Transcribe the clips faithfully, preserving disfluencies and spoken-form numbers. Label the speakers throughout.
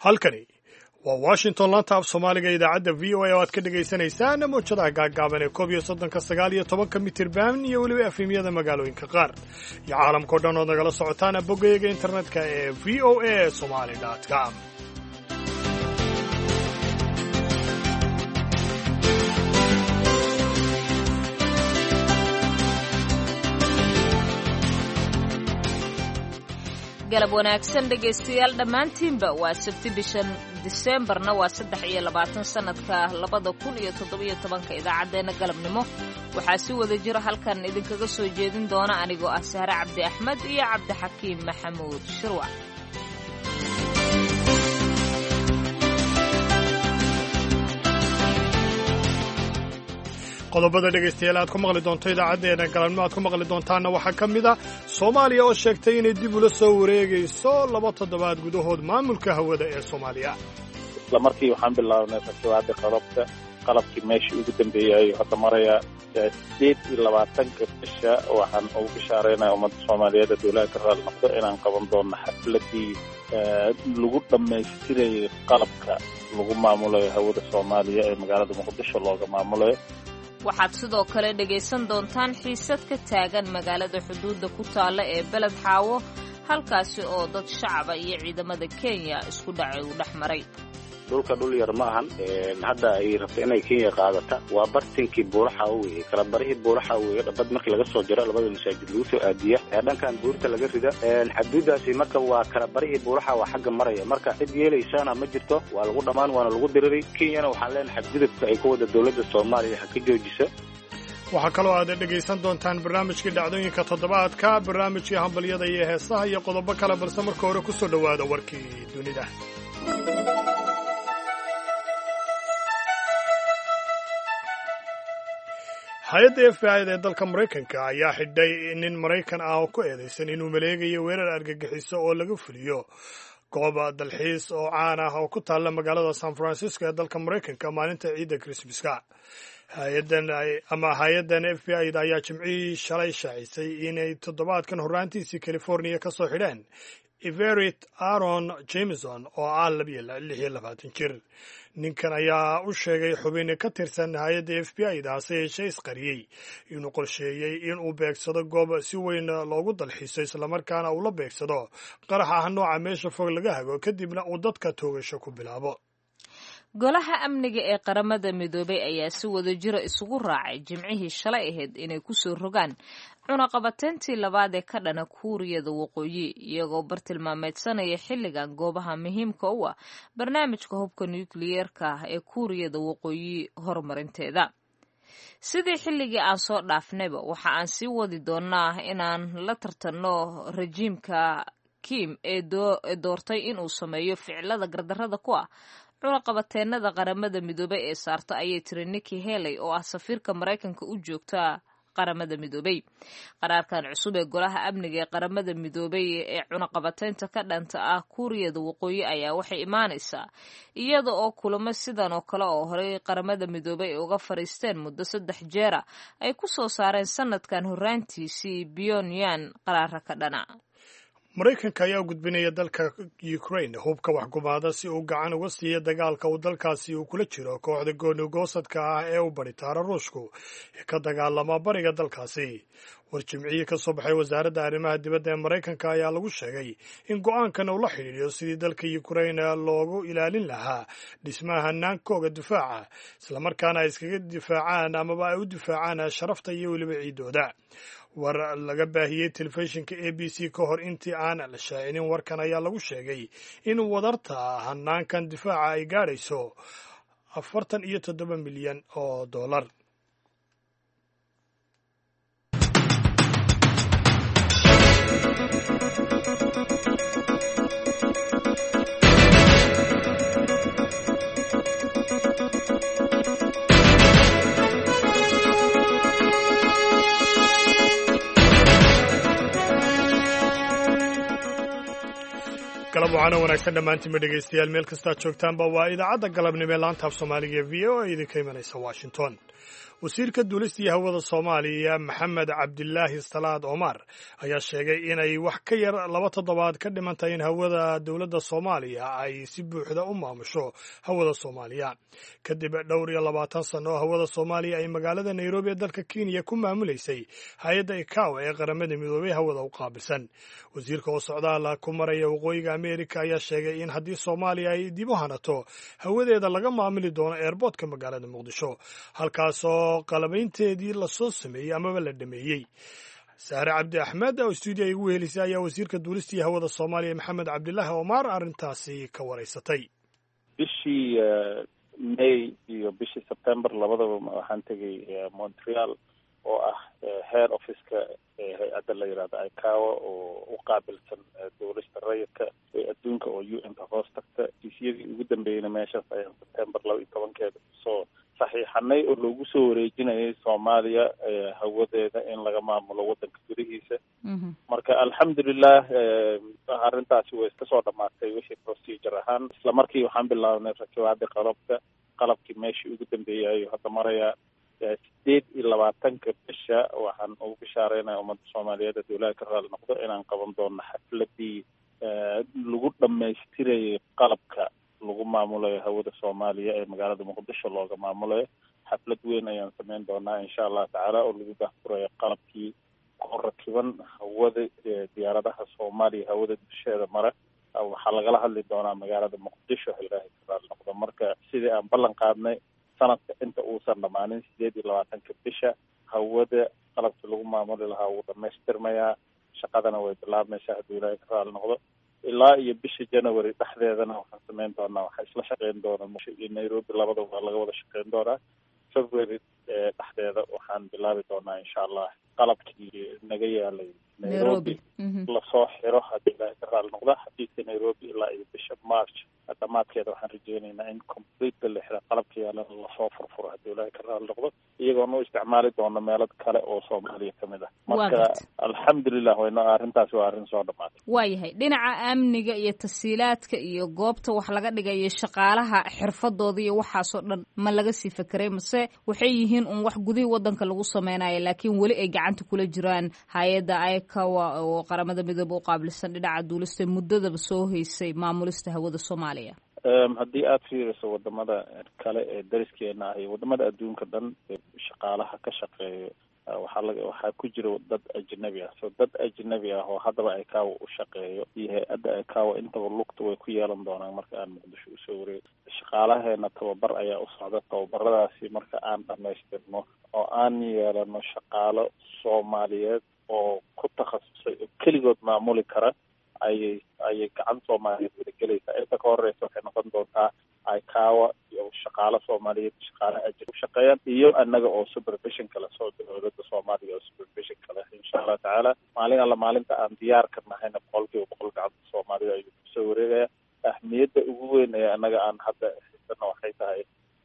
Speaker 1: halkani waa washington laanta af soomaaliga idaacadda v o a oo aad ka dhagaysanaysaan mawjadaha gaagaaban ee koob iyo soddonka sagaal iyo tobanka mitirban iyo weliba efemyada magaalooyinka qaar iyo caalamkao dhan ood nagala socotaan boggayaga internetka ee v o a somali com
Speaker 2: galab wanaagsan dhegaystayaal dhammaantiinba waa sabti bishan diseembarna waa saddex iyo labaatan sannadka labada kun iyo toddobiyo tobanka idaacaddeenna galabnimo waxaa si wada jira halkan idinkaga soo jeedin doona anigoo ah sahre cabdi axmed iyo cabdixakiim maxamuud shirwac
Speaker 1: qodobada dhegaystayaal aad ku maqli doonto idaacaddeena galabnimo aad ku maqli doontaanna waxaa ka mid a soomaaliya oo sheegtay inay dib ula soo wareegayso laba toddobaad gudahood maamulka hawada ee soomaaliya
Speaker 3: isla markii waxaan bilaabnay fakiwaada qalabka qalabkii meeshii ugu dambeeyey ayuu hadda maraya sideed iyo labaatanka bisha waxaan ugu bishaaraynaya ummadda soomaaliyeed ee dowlaha ka raali noqdo inaan qaban doono xafladii lagu dhammaystirayay qalabka lagu maamulayo hawada soomaaliya ee magaalada muqdisho looga maamulayo
Speaker 2: waxaad sidoo kale dhegaysan doontaan xiisad ka taagan magaalada xuduudda ku taalla ee beled xaawo halkaasi oo dad shacaba iyo ciidamada kenya isku dhacay uu dhex maray
Speaker 4: dhulka dhul yar ma ahan hadda ay rabto inay kenya qaadata waa bartinkii buuraxa weye kala barihii buuraxa weye dhabad markii laga soo jaro labada masaajid lagu soo aadiya dhankan buurta laga rida xaduudaasi marka waa kala barihii buuraxa waa xagga maraya marka cid yeelaysana ma jirto waa lagu dhammaan waana lagu diriray kenyana waxaan leenahay xadgudubka ay ku wada dowladda soomaaliya ha ka joojisa
Speaker 1: waxaa kaloo aad dhegaysan doontaan barnaamijkii dhacdooyinka toddobaadka barnaamijkii hambalyada iyo heesaha iyo qodobo kale balse marka hore ku soo dhowaada warkii dunida hay-adda f b i da ee dalka maraykanka ayaa xidhay nin maraykan ah oo ku eedaysan inuu maleegayo weerar argagixiso oo laga fuliyo goob dalxiis oo caan ah oo ku taalla magaalada san francisco ee dalka maraykanka maalinta ciidda krismaska hay-adan ama hay-addan f b i da ayaa jimcihii shalay shaacisay inay toddobaadkan horraantiisii californiya ka soo xidheen everett aaron jameson oo ah lix iyo labaatan jir ninkan ayaa u sheegay xubin ka tirsan hay-adda f b i da hase yeeshee isqariyey inuu qorsheeyey inuu beegsado goob si weyn loogu dalxiiso islamarkaana uu la beegsado qarax ah nooca meesha fog laga hago kadibna uu dadka toogasho ku bilaabo
Speaker 2: golaha amniga ee qaramada midoobay ayaa si wada jira isugu raacay jimcihii shalay ahayd inay ku soo rogaan cunaqabateyntii labaad ee ka dhana kuuriyada waqooyi iyagoo bartilmaameedsanaya xilligan goobaha muhiimka u ah barnaamijka hubka nukliyeerka ah ee kuuriyada waqooyi horumarinteeda sidii xilligii aan soo dhaafnayba waxa aan sii wadi doonaa inaan la tartanno rajiimka kim ee doortay inuu sameeyo ficilada gardarrada ku ah cunaqabateenada qaramada midoobey ee saarta ayay tiri nikki haley oo ah safiirka maraykanka u joogta qaramada midoobey qaraarkan cusub ee golaha amniga ee qaramada midoobey ee cunaqabateynta ka dhanta ah kuuriyada waqooyi ayaa waxay imaanaysaa iyada oo kulamo sidan oo kale oo horey qaramada midoobey ay uga fadhiisteen muddo saddex jeera ay ku soo saareen sanadkan horraantiisii pyongyang qaraara ka dhana
Speaker 1: maraykanka ayaa u gudbinaya dalka ukraine hubka waxgumaada si uu gacan uga siiya dagaalka uu dalkaasi uu kula jiro kooxda goonigoosadka ah ee u baritaara ruushku ee ka dagaalama bariga dalkaasi war jimcihii ka soo baxay wasaaradda arrimaha dibadda ee maraykanka ayaa lagu sheegay in go-aankan uu la xidhiidhiyo sidii dalka ukraine loogu ilaalin lahaa dhismaha hanaankooga difaaca islamarkaana ay iskaga difaacaan amaba ay u difaacaan sharafta iyo weliba ciidooda war laga baahiyey telefishinka a b c ka hor intii aan la shaacinin warkan ayaa lagu sheegay in wadarta hanaankan difaaca ay gaadhayso afartan iyo toddoba milyan oo dollar galab waxaana wanaagsan dhammaantiinba dhegaystayaal meel kastaad joogtaanba waa idaacadda galabnimo ee laanta af soomaaliga ee v o a idinka imanaysa washington wasiirka duulista iyo hawada soomaaliya maxamed cabdilaahi salaad omar ayaa sheegay inay wax ka yar laba toddobaad ka dhiman tahay in hawada dowladda soomaaliya ay si buuxda u maamusho hawada soomaaliya kadib dhowr iyo labaatan sano oo hawada soomaaliya ay magaalada nairobi ee dalka kenya ku maamulaysay hay-adda ikawa ee qaramada midoobay hawada u qaabilsan. wasiirka oo socdaal ku maraya waqooyiga ameerika ayaa sheegay in haddii soomaaliya ay dib u hanato hawadeeda laga maamuli doono eerboodka magaalada muqdisho, halkaasoo qalabaynteedii lasoo sameeyey amaba la dhameeyey. saare cabdi axmed oo stuudiya igu wehelisay ayaa wasiirka duulista iyo hawada soomaaliya maxamed cabdilaahi omar arrintaasi ka waraysatay.
Speaker 3: bishii may iyo bishii sebtember labadaba waxaan tegay montreal oo ah head officeka hay-adda la yidhahdo ikawa oo u qaabilsan duulista rayidka ee adduunka oo u n ka hoos tagta. isiyadii ugu dambeeyeyna meeshaas ayaan sebtember laba iyo tobankeeda soo saxiixanay oo loogu soo wareejinayay soomaaliya hawadeeda in laga maamulo waddanka gudihiisa. marka alxamdulilah arrintaasi way iska soo dhamaatay wixii procedure ahaan. isla markii waxaan bilaabnay rakibaadii qalabka qalabkii meeshii ugu dambeeyay hadda maraya sideed iyo labaatanka bisha. waxaan ugu bishaareynaya ummadda soomaaliyeed ee dowlaha ka raali noqdo inaan qaban doono xafladii lagu dhamaystirayay qalabka lagu maamulayo hawada soomaaliya ee magaalada muqdisho looga maamulayo. xaflad weyn ayaan sameyn doonaa insha allah tacaala oo lagu daahfurayo qalabkii ku rakiban hawada diyaaradaha soomaaliya hawada dusheeda mara. waxaa lagala hadli doonaa magaalada muqdisho ilaahay ka raali noqdo. marka sidii aan ballan qaadnay sanadka inta uusan dhamaanin sideed iyo labaatanka bisha hawada qalabkii lagu maamuli lahaa wuu dhamaystirmayaa. shaqadana way bilaabmaysaa hadduu ilaahay ka raali noqdo. ilaa iyo bisha january dhexdeedana waxaan sameyn doonaa waxaa isla shaqeyn doona iyo nairobi labadaba laga wada shaqeyn doonaa. february dhexdeeda waxaan bilaabi doonaa insha allah qalabkii naga yaalay nairobi lasoo xiro haddii ilaahay ka raali noqda. xafiiska nairobi ilaa iyo bisha march dhamaadkeeda waxaan rajeynaynaa in complete la xira qalabka yaalana lasoo furfuro haddii ilaahay ka raali noqdo, iyagoona u isticmaali doono meelo kale oo soomaaliya kamid ah. marka alxamdulilah wayno arrintaasi waa arrin soo dhamaatay.
Speaker 2: waayahay dhinaca amniga iyo tasiilaadka iyo goobta wax laga dhigayo shaqaalaha xirfadooda iyo waxaasoo dhan ma laga sii fekeray mase waxay yihiin un wax gudihii wadanka lagu sameynayo laakiin weli ay gacanta kula jiraan hay-adda ikawa oo qaramada midoobe u qaabilsan dhinaca duulista muddadaba soo haysay maamulista hawada soomaaliya?
Speaker 3: haddii aada fiiriso wadamada kale ee dariskeena ah iyo wadamada adduunka dhan shaqaalaha ka shaqeeyo waxaa laga waxaa ku jira dad ajnabi ah. so dad ajnabi ah oo haddaba ikawa u shaqeeyo iyo hay-adda ikawa intaba lugta way ku yeelan doonaan marka aan muqdisho usoo wareego. shaqaalaheena tababar ayaa u socda. tababaradaasi marka aan dhamaystirno oo aan yeelano shaqaalo soomaaliyeed oo ku takhasusay oo keligood maamuli kara ayay ayay gacan soomaaliyeed wadagelaysaa. inta ka horeysa waxay noqon doontaa ikawa iyo shaqaalo soomaaliyeed shaqaale ajir u shaqeeyaan iyo annaga oo supervision kale soo dowladda soomaaliya oo supervision kale insha allah tacaala. maalin alla maalinta aan diyaar ka nahayna boqolkiiba boqol gacanta soomaalida ayuu kusoo wareegaya. ahmiyadda ugu weyn ee annaga aan hadda haysano waxay tahay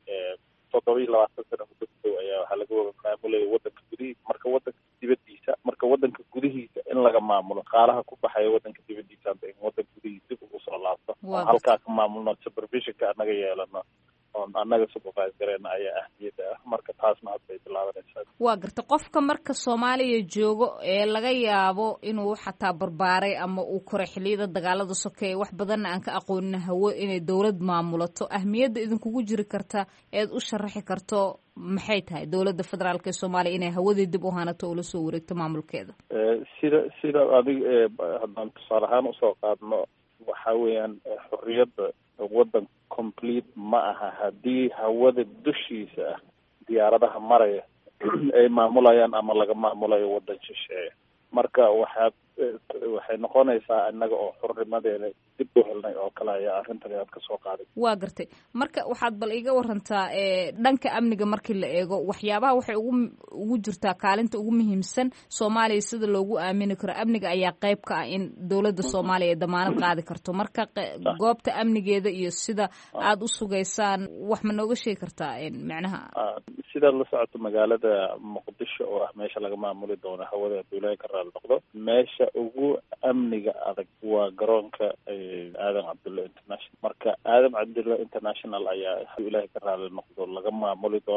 Speaker 3: toddoba iyo labaatan sano muddo kudow ayaa waxaa laga wada maamulaya wadanka gudihiisa. marka wadanka dibadiisa marka wadanka gudihiisa in laga maamulo qaalaha ku baxaya wadanka dibadiisa hadda in wadanka gudihiisa dib ugu soo laabto oo halkaa ka maamulno supervisionka annaga yeelano oon annaga supervise gareena ayaa ahmiyadda ah. marka taasna hadda ay bilaabanaysaa.
Speaker 2: waa garta qofka marka soomaaliya joogo ee laga yaabo inuu xataa barbaaray ama uu koray xilliyada dagaalada sokeeye wax badanna aan ka aqoonin hawo inay dowlad maamulato, ahmiyadda idinkugu jiri karta eed u sharaxi karto maxay tahay dowladda federaalk ee soomaaliya inay hawadii dib u hanato oo lasoo wareegto maamulkeeda?
Speaker 3: sida sida adig haddaan tusaale ahaan usoo qaadno waxa weeyaan xorriyadda waddan complete ma aha haddii hawada dushiisa ah diyaaradaha maraya ay maamulayaan ama laga maamulayo waddan shisheeye. marka waxaad waxay noqonaysaa innaga oo xurnimadeena dib u helnay oo kale ayaa arrintan aad ka soo qaaday.
Speaker 2: waa gartay. marka waxaad bal iga warantaa dhanka amniga markii la eego waxyaabaha waxay ugu ugu jirtaa kaalinta ugu muhiimsan soomaaliya sida loogu aamini karo amniga ayaa qayb ka ah in dowladda soomaaliya ay damaanad qaadi karto. marka goobta amnigeeda iyo sida aada u sugaysaan wax ma nooga sheegi kartaa macnaha?
Speaker 3: sidaad la socoto magaalada muqdisho oo ah meesha laga maamuli doono hawada dowlaha ka raali noqdo, meesha ugu amniga adag waa garoonka aadan cabdulla international. marka aadan cabdulla international ayaa ilaahay ka raali noqdo laga maamuli doonaa.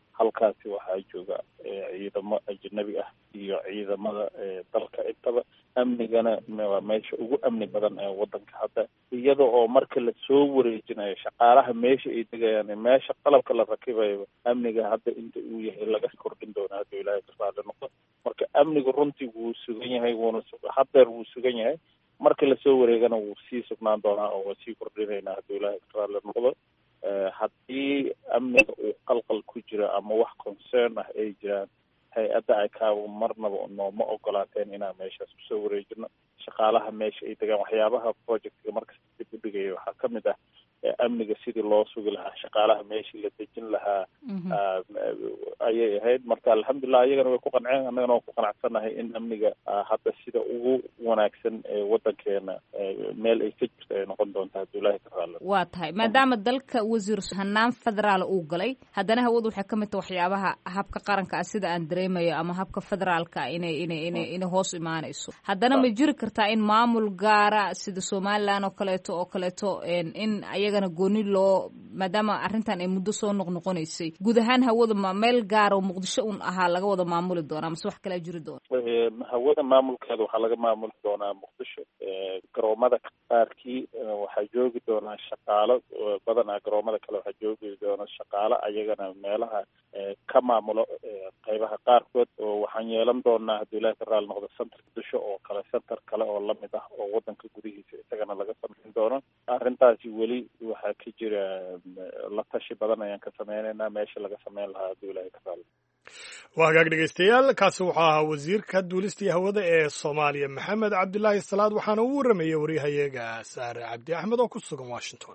Speaker 3: halkaasi waxaa jooga ciidamo ajnabi ah iyo ciidamada dalka intaba. amnigana waa meesha ugu amni badan ee wadanka hadda, iyada oo marka lasoo wareejinayo shaqaalaha meesha ay degayaan, meesha qalabka la rakibayo, amniga hadda inta uu yahay laga kordhin doona hadduu ilaahay ka raali noqdo. marka amnigu runtii wuu sugan yahay, wuuna haddeer wuu sugan yahay. marka lasoo wareegana wuu sii sugnaan doonaa oo waa sii kordhinaynaa hadduu ilaahay ka raali noqdo. haddii amniga uu qalqal ku jira ama wax concern ah ay jiraan, hay-adda icao marnaba nooma ogolaateen inaan meeshaas kusoo wareejino shaqaalaha meesha ay degaan. waxyaabaha projectga markasta dib u dhigaya waxaa ka mid ah amniga sidii loo sugi lahaa, shaqaalaha meeshii la dejin lahaa ayay ahayd. marka alxamdulilah iyagana way ku qanceen, annagana waan ku qanacsannahay in amniga hadda sida ugu wanaagsan ee wadankeena meel ay ka jirto ay noqon doonta hadduu ilaahay ka raali.
Speaker 2: waa tahay maadaama dalka wasiir hanaan federaal uu galay, haddana hawadu waxay ka mid tahay waxyaabaha habka qaranka ah sida aan dareemayo ama habka federaalka inay inay inay inay hoos imaanayso. haddana ma jiri kartaa in maamul gaara sida somaliland oo kaleeto oo kaleeto in ayagana gooni loo, maadaama arrintan ay muddo soo noqnoqonaysay, guud ahaan hawada ma meel gaar oo muqdisho un ahaa laga wada maamuli doonaa mase wax kalaa jiri doona?
Speaker 3: hawada maamulkeeda waxaa laga maamuli doonaa muqdisho. garoomada qaarkii waxaa joogi doonaa shaqaalo badan ah, garoomada kale waxaa joogi doona shaqaalo ayagana meelaha ka maamulo qaybaha qaarkood. oo waxaan yeelan doonaa hadduu ilaahay ka raali noqdo center muqdisho oo kale, center kale oo lamid ah oo wadanka gudihiisa isagana laga samayn doono. arrintaasi weli waxaa ka jira la tashi badan ayaan ka sameynaynaa meesha laga sameyn lahaa hadduu ilaahay ka raali.
Speaker 1: waa hagaag dhegeystayaal, kaasi wuxuu ahaa wasiirka duulista iyo hawada ee soomaaliya maxamed cabdilaahi salaad, waxaana uu warramayay waryahayaga saare cabdi axmed oo ku sugan washington.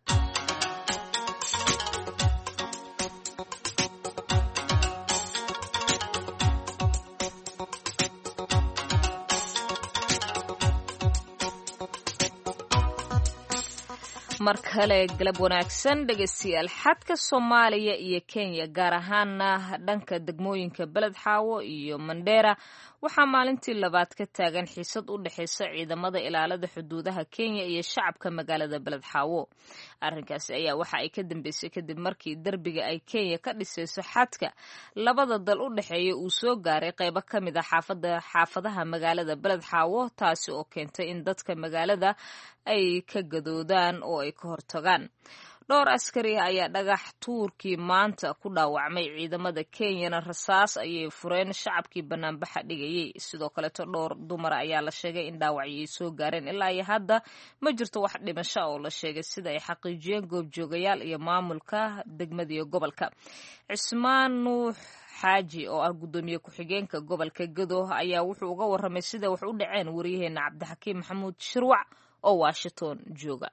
Speaker 2: mar kale galab wanaagsan dhegeystayaal. xadka soomaaliya iyo kenya gaar ahaana dhanka degmooyinka beled xaawo iyo mandheera waxaa maalintii labaad ka taagan xiisad u dhexaysa ciidamada ilaalada xuduudaha kenya iyo shacabka magaalada beled xaawo. arrinkaasi ayaa waxa ay ka dambeysay kadib markii derbiga ay kenya ka dhisayso xadka labada dal u dhexeeya uu soo gaaray qaybo ka mid a xaafada xaafadaha magaalada beled xaawo, taasi oo keentay in dadka magaalada ay ka gadoodaan oo ay ka hortagaan. dhowr askari ayaa dhagax tuurkii maanta ku dhaawacmay, ciidamada kenyana rasaas ayay fureen shacabkii banaanbaxa dhigayay. sidoo kaleeto dhowr dumar ayaa la sheegay in dhaawacyo ay soo gaareen. ilaa iyo hadda ma jirto wax dhimasho oo la sheegay sida ay xaqiijiyeen goobjoogayaal iyo maamulka degmada iyo gobolka. cismaan nuux xaaji oo ah guddoomiye ku-xigeenka gobolka gado ayaa wuxuu uga warramay sida wax u dhaceen wariyaheena cabdixakiim maxamuud shirwac oo washington jooga.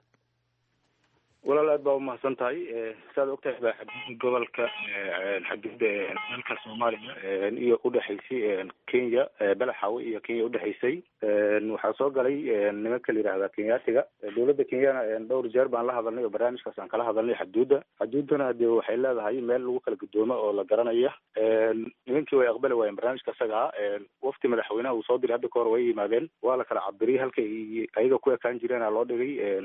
Speaker 4: walaal aad baa umahadsan tahay. saad ogtahay baa xaduudda gobolka xaduudda dalka soomaaliya iyo udhexaysay kenya beled xaawo iyo kenya udhexaysay waxaa soo galay nimanka la yidhaahda kenyaatiga. dowladda kenyana dhowr jeer baan la hadalnay oo barnaamijkaas aan kala hadalnay xaduudda xaduuddana dee waxay leedahay meel lagu kala gudoomo oo la garanaya. nimankii way aqbali waayeen barnaamijka isaga ah. wafti madaxweynaha uu soo diray hadda ka hor way yimaadeen, waa la kala cabiriyay halka ayaga ku ekaan jireena loo dhigay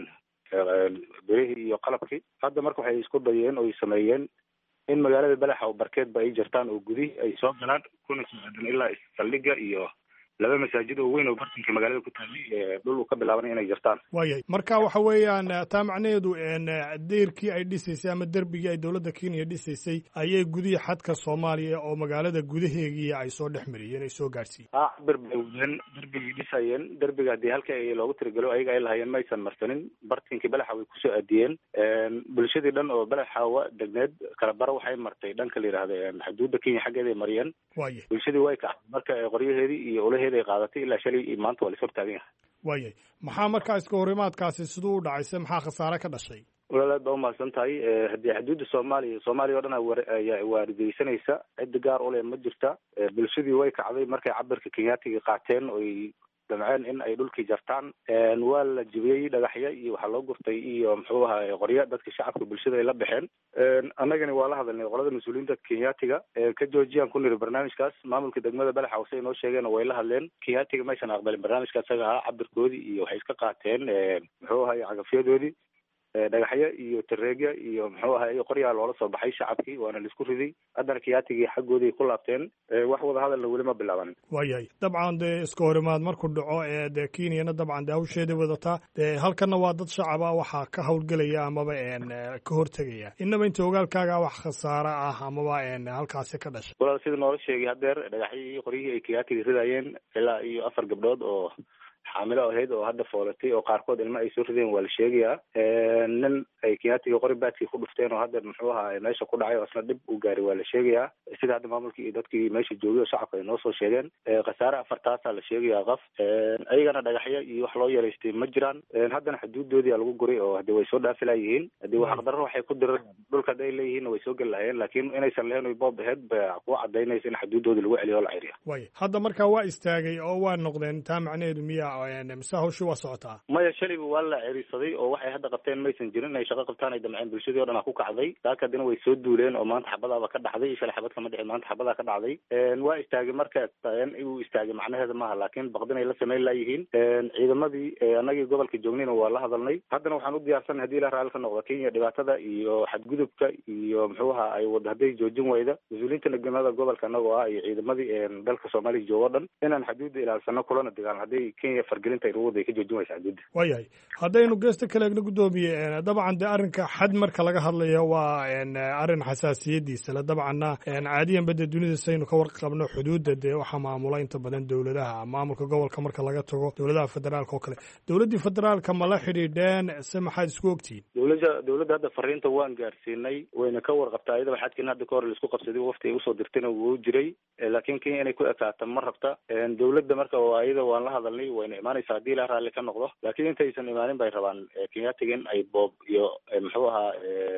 Speaker 4: berihii iyo qalabkii. hadda marka waxay isku dayeen oo ay sameeyeen in magaalada beled xaawo barkeedba ay jirtaan oo gudihi ay soo galaan kuna soo aadan ilaa saldhigga iyo laba masaajid oo weyn oo bartanka magaalada ku taallay dhul uu ka bilaabanay inay jirtaan.
Speaker 1: waayay marka waxa weeyaan taa macnaheedu deerkii ay dhisaysay ama derbigii ay dowladda kenya dhisaysay ayay gudihii xadka soomaaliya oo magaalada gudaheegii ay soo dhex mariyeen, ay soo gaarsiiyeen.
Speaker 4: ha cabir bay wadeen, derbigii dhisayeen. derbiga haddii halka ay loogu tiragalo ayaga ay lahayeen maysan marsanin. bartinkii beled xaawo way kusoo aadiyeen. bulshadii dhan oo beled xaawo degneed kala bara waxay martay dhanka la yidhaahda xuduudda kenya xaggeeda ay mariyeen.
Speaker 1: waayay
Speaker 4: bulshadii way kacday marka qoryaheedii iyo olaheedii ay qaadatay ilaa shalay iyo maanta waa la sor taagan yahay.
Speaker 1: waayay maxaa markaa iska horimaadkaasi siduu u dhacayse maxaa khasaare ka dhashay?
Speaker 4: walaal aad baa umahadsan tahay. haddii xuduudda soomaaliya soomaaliya o dhan ayaa waaridaysanaysa, ciddi gaar u leh ma jirta. bulshadii way kacday markay cabirka kenyaatiga qaateen oy damceen in ay dhulkii jartaan. waa la jibiyey dhagaxya iyo waxaa loo gurtay iyo muxuu ahaa qorya dadka shacabka bulshada ay la baxeen. annagani waa la hadalnay qolada mas-uuliyiinta kenyaatiga ka joojiyaan ku niri barnaamijkaas. maamulka degmada beled xaawo say noo sheegeen way la hadleen. kenyaatiga maysan aqbalin barnaamijka isaga ahaa cabirkoodii iyo waxay iska qaateen muxuu ahay cagafyadoodii dhagaxyo iyo tareegya iyo muxuu ahaa iyo qoryaa loola soo baxay shacabkii waana laisku riday haddana kiyaatigii xaggooday ku laabteen wax wada hadalna weli ma bilaaban
Speaker 1: waayahay dabcan dee iska horimaad markuu dhaco ee dee kenyana dabcan dee hawsheedii wadataa dee halkana waa dad shacaba waxaa ka hawlgelaya amaba ka hortegaya inaba inta ogaalkaaga wax khasaare ah amaba halkaasi ka dhashay
Speaker 4: walaal sida noola sheegay hadeer dhagaxyii iyo qoryihii ay kiyaatigii ridayeen ilaa iyo afar gabdhood oo xaamilo ahayd oo hadda foolatay oo qaarkood ilma ay soo rideen waa la sheegayaa nin ay kiyaatiga qori baadkii ku dhufteen oo hadda muxuu ahaa meesha ku dhacay oo isna dhib u gaaray waa la sheegayaa sida hadda maamulkii iyo dadkii meesha joogay oo shacabka ay noo soo sheegeen khasaare afartaasaa la sheegayaa qaf ayagana dhagaxyo iyo wax loo yaraystay ma jiraan haddana xuduudoodii lagu guray oo hadii way soo dhaafi layihiin hadii xaqdarro waxay ku direen dhulka haday leeyihiin way soo geli lahayeen laakiin inaysan lahayn oy boob aheyd ba ku cadaynaysa in xuduudoodii lagu celiyo oo la ciriya
Speaker 1: way hadda markaa waa istaagay oo waa noqdeen taa macnaheedu miya mise hawshu waa socotaa
Speaker 4: maya shalayba waa la cerisaday oo waxay hadda qabteen maysan jirin inay shaqo qabtaan ay damceen bulshadii o dhan a ku kacday daaka haddana way soo duuleen oo maanta xabadaaba ka dhacday shalay xabad kama dhicin maanta xabadaa ka dhacday waa istaagay marka uu istaagay macnaheeda maaha laakiin baqdin ay la samayn laayihiin ciidamadii annagii gobolka joognayna waa la hadalnay haddana waxaan u diyaarsanay hadii la raalli ka noqdo kenya dhibaatada iyo xadgudubka iyo muxuu ahaa ay wada hadday joojin wayda mas-uuliyiinta nagmada gobolka anagoo ah iyo ciidamadii dalka soomaaliya joogo o dhan inaan xuduudda ilaalsano kulana dagaalno hadday kenya fargelinta
Speaker 1: waayahay haddaynu geesta kale egna guddoomiye dabcan dee arrinka xad marka laga hadlayo waa arrin xasaasiyadiisa le dabcanna caadiyanba dee dunida saynu ka warqabno xuduudda dee waxaa maamula inta badan dowladaha maamulka gobolka marka laga tago dowladaha federaalka oo kale dowladdii federaalka ma la xidhiidheen se maxaad isku ogtihiin
Speaker 4: dowlada dowladda hadda fariinta waan gaarsiinay wayna ka warqabtaa iyadaba xadkiin hadda ka hor laisku qabsaday wafti ay usoo dirtayna wuu jiray laakiin kenya inay ku ekaato ma rabta dowladda marka iyada waan la hadalnay wayna imaanaysa hadii la raalli ka noqdo laakiin intaysan imaanin bay rabaan kenyatigan ay boob iyo muxuu ahaa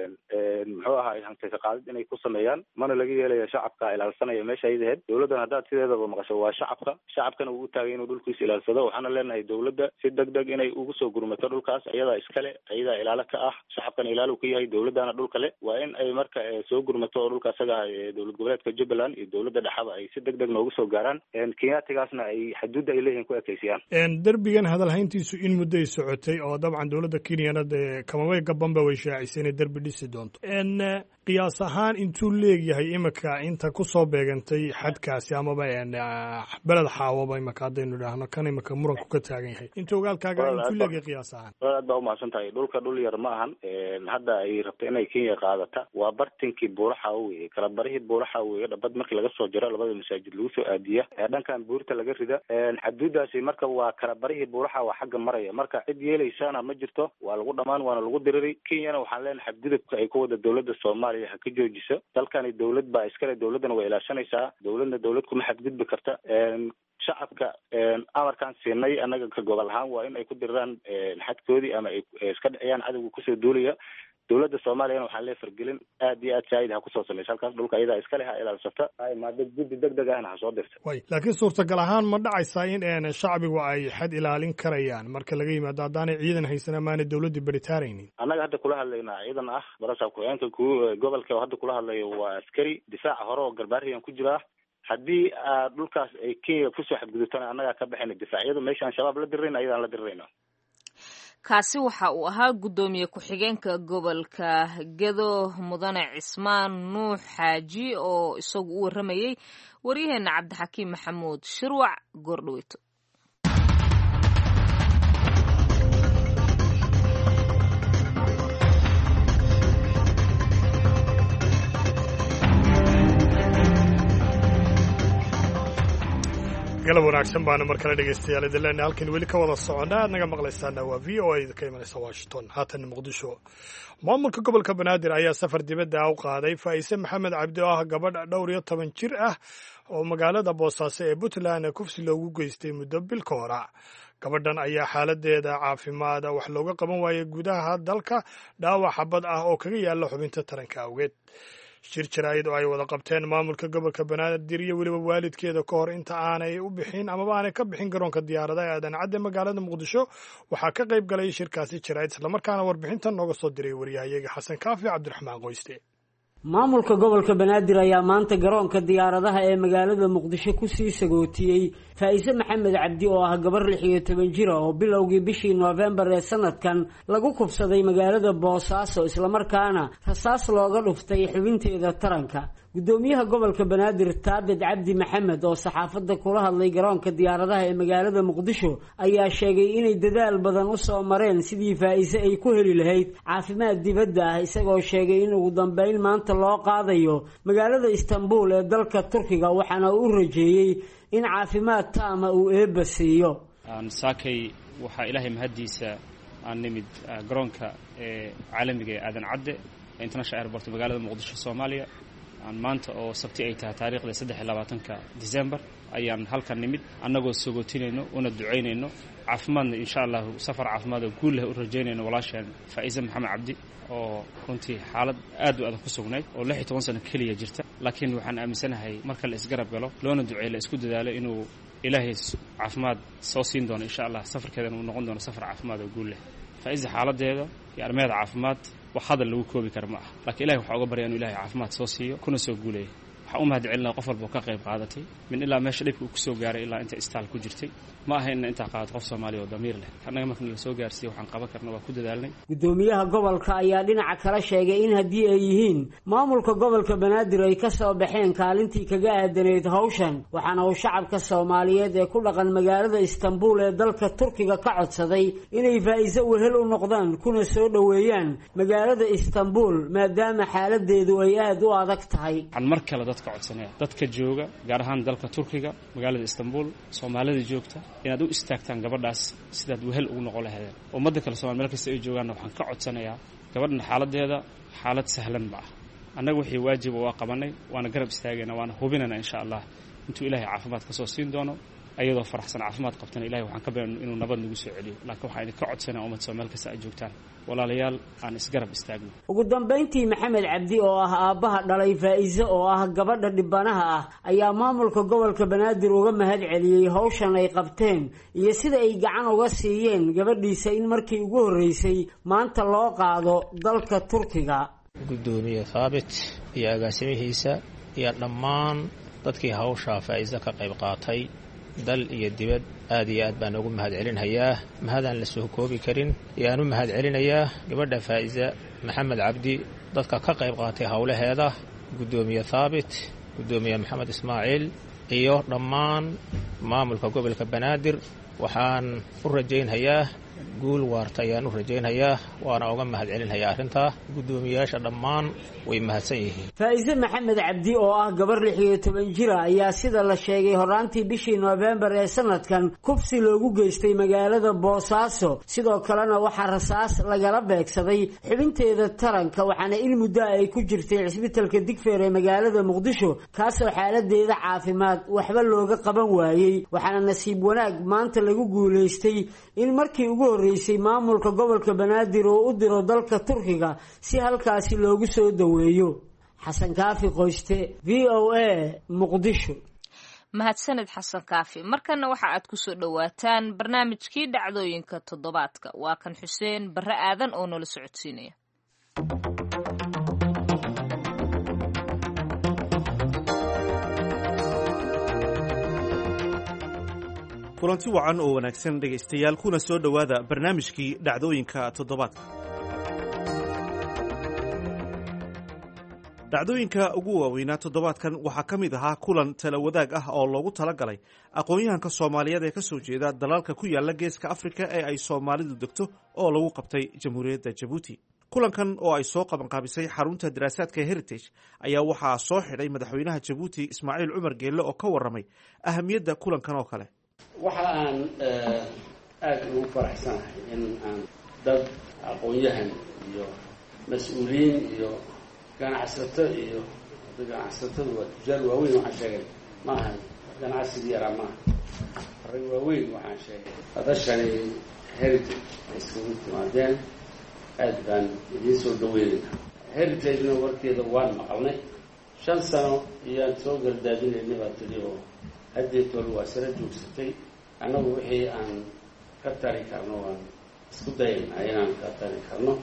Speaker 4: muxuu ahaa hantaysa qaadid inay ku sameeyaan mana laga yeelaya shacabka ilaalsanaya meesha ay ahayd dowladdan haddaad sideedaba maqasho waa shacabka shacabkana uu taagay inuu dhulkiisa ilaalsado waxaana leenahay dowladda si deg deg inay ugu soo gurmato dhulkaas ayadaa iskale ayadaa ilaalo ka ah shacabkana ilaalo ka yahay dowladdana dhulka le waa in ay marka soo gurmato oo dhulka isaga dowlad goboleedka jubbaland iyo dowladda dhexaba ay si deg deg noogu soo gaaraan kenyatigaasna ay xuduudda ay leeyihiin ku ekeysiyaan
Speaker 1: derbigan hadalhayntiisu in mudday socotay oo dabcan dowladda kenyana dee kamamay gabanba way shaacisay inay derbi dhisi doonto qiyaas ahaan intuu leegyahay imika inta kusoo beegantay xadkaasi amaba beled xaawaba imika haddaynu idhaahno kan imika muranku ka taagan yahay inta ogaalkaaga intuu leegyahay qiyaas ahaan
Speaker 4: aad baa umahadsan tahay dhulka dhul yar ma ahan hadda ay rabta inay kenya qaadata waa bartinkii buuraxa weye kala barihii buuraxa weye dhabad markii laga soo jiro labada masaajid lagu soo aadiya dhankan buurta laga rida xaduudaasi marka waa kala barihii buuraxa waa xagga maraya marka cid yeelaysana ma jirto waa lagu dhamaan waana lagu diriray kenyana waxaan leenahay xadgudubka ay ku wada dowladda soomaaliya ha ka joojiso dalkani dowlad baa iskale dowladdana way ilaashanaysaa dowladna dowlad kuma xadgudbi karta shacabka amarkaan siinay annaga ka gobol ahaan waa in ay ku diriraan xadkoodii ama ay iska dhiciyaan cadowga kusoo duulaya dowladda soomaaliyana waxaan lee fargelin aad iyo aad shaahid ha kusoo samaysa halkaas dhulka iyadaa iskale ha ilaalsata maada guddi deg deg ahna ha soo dirta
Speaker 1: way laakiin suurtagal ahaan ma dhacaysaa in shacbigu ay xad ilaalin karayaan marka laga yimaado haddaanay ciidan haysan amaanay dowladdii baritaaraynin
Speaker 4: annaga hadda kula hadlaynaa ciidan ah barasaab ku-xigeenka ku gobolka hadda kula hadlayo waa askari difaaca hore oo garbaariyan ku jiraa haddii aad dhulkaas ay kenya kusoo xadgudubtana annagaa ka baxayna difaacyadu meesha aan shabaab la dirirayna ayadaan la dirirayna
Speaker 2: kaasi waxa uu ahaa guddoomiye ku-xigeenka gobolka gedo mudane cismaan nuux xaaji oo isagu u warramayey waryaheena cabdixakiim maxamuud shirwac goordhaweyto
Speaker 1: galab wanaagsan baana mar kale dhegaystayaal idinleena halkan weli ka wada soconnaa aad naga maqlaysaana waa v o a ka imanaysa washington haatan muqdisho maamulka gobolka banaadir ayaa safar dibadda u qaaday faa'ise maxamed cabdi oo ah gabadh dhowr iyo toban jir ah oo magaalada boosaaso ee puntland kufsi loogu geystay muddo bil ka hora gabadhan ayaa xaaladeeda caafimaada wax looga qaban waayay gudaha dalka dhaawac xabad ah oo kaga yaala xubinta taranka awgeed shir jaraa'id oo ay wada qabteen maamulka gobolka banaadir iyo weliba waalidkeeda ka hor inta aanay u bixin amaba aanay ka bixin garoonka diyaaradaha ee aadan cadde magaalada muqdisho waxaa ka qayb galay shirkaasi jaraa'id islamarkaana warbixintan nooga soo diray waryahayaga xasan kaafi cabdiraxmaan qoyste
Speaker 5: maamulka gobolka banaadir ayaa maanta garoonka diyaaradaha ee magaalada muqdisho kusii sagootiyey faa'iise maxamed cabdi oo ah gabar lix iyo toban jira oo bilowgii bishii noofembar ee sanadkan lagu kufsaday magaalada boosaaso islamarkaana rasaas looga dhuftay xubinteeda taranka. gudoomiyaha gobolka banaadir taabid cabdi maxamed oo saxaafadda kula hadlay garoonka diyaaradaha ee magaalada muqdisho ayaa sheegay inay dadaal badan u soo mareen sidii faa'iise ay ku heli lahayd caafimaad dibadda ah, isagoo sheegay in ugu dambeyn maanta loo qaadayo magaalada istanbul ee dalka turkiga, waxaana uu rajeeyey in caafimaad taama uu eebba siiyo.
Speaker 6: saakay waxaa ilaahay mahadiisa aan nimid garoonka ee caalamiga ee aadan cadde international airport magaalada muqdisho Soomaaliya. aan maanta oo sabti ay tahay taariikhda saddex iyo labaatanka December ayaan halkan nimid annagoo sogootinayno una duceynayno caafimaadna insha Allah safar caafimaad oo guul leh u rajeynayno walaasheen faa'iise maxamed cabdi oo runtii xaalad aad u adag ku sugnayd oo lix iyo toban sano kaliya jirta, laakiin waxaan aaminsanahay marka la isgarab galo loona duceeyo la isku dadaalo inuu ilaahay caafimaad soo siin doono insha Allah safarkeedana uu noqon doono safar caafimaad oo guul leh. faa'iise xaaladeeda iyo armeeda caafimaad wax hadal lagu koobi karo ma aha, laakiin ilaahay waxa uga baryaa inuu ilaahay caafimaad soo siiyo kuna soo guuleeyo. waxaan u mahadcelinaa qof walba oo ka qayb qaadatay min ilaa meesha dhibka uu ku soo gaaray ilaa inta istaal ku jirtay. ma aha in inta qaad qof Soomaali oo damiir leh, annaga markii la soo gaarsiiyay waxaan qaban karnaa waa ku dadaalnay.
Speaker 5: gudoomiyaha gobolka ayaa dhinaca kala sheegay in haddii ay yihiin maamulka gobolka banaadir ay ka soo baxeen kaalintii kaga aadaneyd hawshan, waxaana uu shacabka Soomaaliyeed ee ku dhaqan magaalada Istanbul ee dalka Turkiga ka codsaday inay faa'iise wehel u noqdaan kuna soo dhaweeyaan magaalada Istanbul maadaama xaaladeedu ay aad u adag tahay.
Speaker 6: waxaan mar kale dadka codsanaya dadka jooga gaar ahaan dalka Turkiga magaalada Istanbul Soomaalida joogta inaad u istaagtaan gabadhaas sidaad wehel ugu noqon lahaydeen. ummadda kale Soomaali meel kasta ay joogaanna waxaan ka codsanayaa gabadhan xaaladeeda xaalad sahlan ma ah. annaga wixii waajib waa qabanay, waana garab istaagayna, waana hubinayna insha Allah intuu ilaahay caafimaad ka soo siin doono ayadoo faraxsan caafimaad qabtana ilaahay waxaan ka beenay inuu nabad nagu soo celiyo. laakiin waxaan idin ka codsanayaa ummadda Soomaali kasta ay joogtaan walaalayaal aan isgarab istaagno.
Speaker 5: ugu dambeyntii maxamed cabdi oo ah aabbaha dhalay faa'iise oo ah gabadha dhibanaha ah ayaa maamulka gobolka banaadir uga mahad celiyey hawshan ay qabteen iyo sida ay gacan uga siiyeen gabadhiisa in markii ugu horreysay maanta loo qaado dalka Turkiga.
Speaker 7: gudoomiye Thaabit iyo agaasimihiisa iyo dhammaan dadkii hawsha faa'iise ka qayb qaatay dal iyo dibad aad iyo aad baan ugu mahad celinayaa. mahadaan la soo koobi karin ayaan u mahad celinayaa gabadha faa'iise maxamed cabdi, dadka ka qayb qaatay hawlaheeda, gudoomiye Thaabit, gudoomiye maxamed Ismaaciil iyo dhammaan maamulka gobolka banaadir. waxaan u rajaynayaa guul waarta ayaan u rajaynayaa, waana uga mahad celinayaa arrintaa. gudoomiyaasha dhammaan way mahadsan yihiin.
Speaker 5: faa'iise maxamed cabdi oo ah gabar lix iyo toban jira ayaa sida la sheegay horaantii bishii Noofembar ee sanadkan kufsi loogu geystay magaalada Boosaaso, sidoo kalena waxaa rasaas lagala beegsaday xubinteeda taranka, waxaana il muddo ay ku jirtay cisbitaalka Digfeer ee magaalada Muqdisho kaasoo xaaladeeda caafimaad waxba looga qaban waayey. waxaana nasiib wanaag maanta lagu guuleystay in markii ugu horreysay maamulka gobolka banaadir oo u diro dalka Turkiga si halkaasi loogu soo daweeyo. xasan kaafi qoyste, V O A, Muqdisho.
Speaker 2: mahadsanid xasan kaafi. markana waxa aad ku soo dhawaataan barnaamijkii dhacdooyinka toddobaadka. waa kan Xuseen Barre Aadan oo nala socodsiinaya.
Speaker 8: kulanti wacan oo wanaagsan dhegaystayaal, kuna soo dhowaada barnaamijkii dhacdooyinka toddobaadka. dhacdooyinka ugu waaweynaa toddobaadkan waxaa ka mid ahaa kulan tala wadaag ah oo loogu talagalay aqoon-yahanka Soomaaliyeed ee ka soo jeeda dalalka ku yaala geeska Afrika ee ay Soomaalidu degto oo lagu qabtay Jamhuuriyadda Jabuuti. kulankan oo ay soo qabanqaabisay xarunta daraasaadka Heritage ayaa waxaa soo xidhay madaxweynaha Jabuuti Ismaaciil Cumar Geelle oo ka warramay ahamiyadda kulankan oo kale.
Speaker 9: waxa aan aad ugu faraxsanahay in aan dad aqoon-yahan iyo mas-uuliyiin iyo ganacsato iyo ganacsatadu waa tujaar waaweyn waxaan sheegay maaha ganacsigii yaraa maaha arrin waaweyn waxaan sheegay hadashani Heritage ay iskugu timaadeen aad baan idiin soo dhaweynayna. Heritage-na warkeeda waan maqalnay shan sano iyaan soo gardaadinaynay baa tiri oo haddeetool waa sara joogsatay. annagu wixii aan ka tari karno waan isku dayaynaa inaan ka tari karno.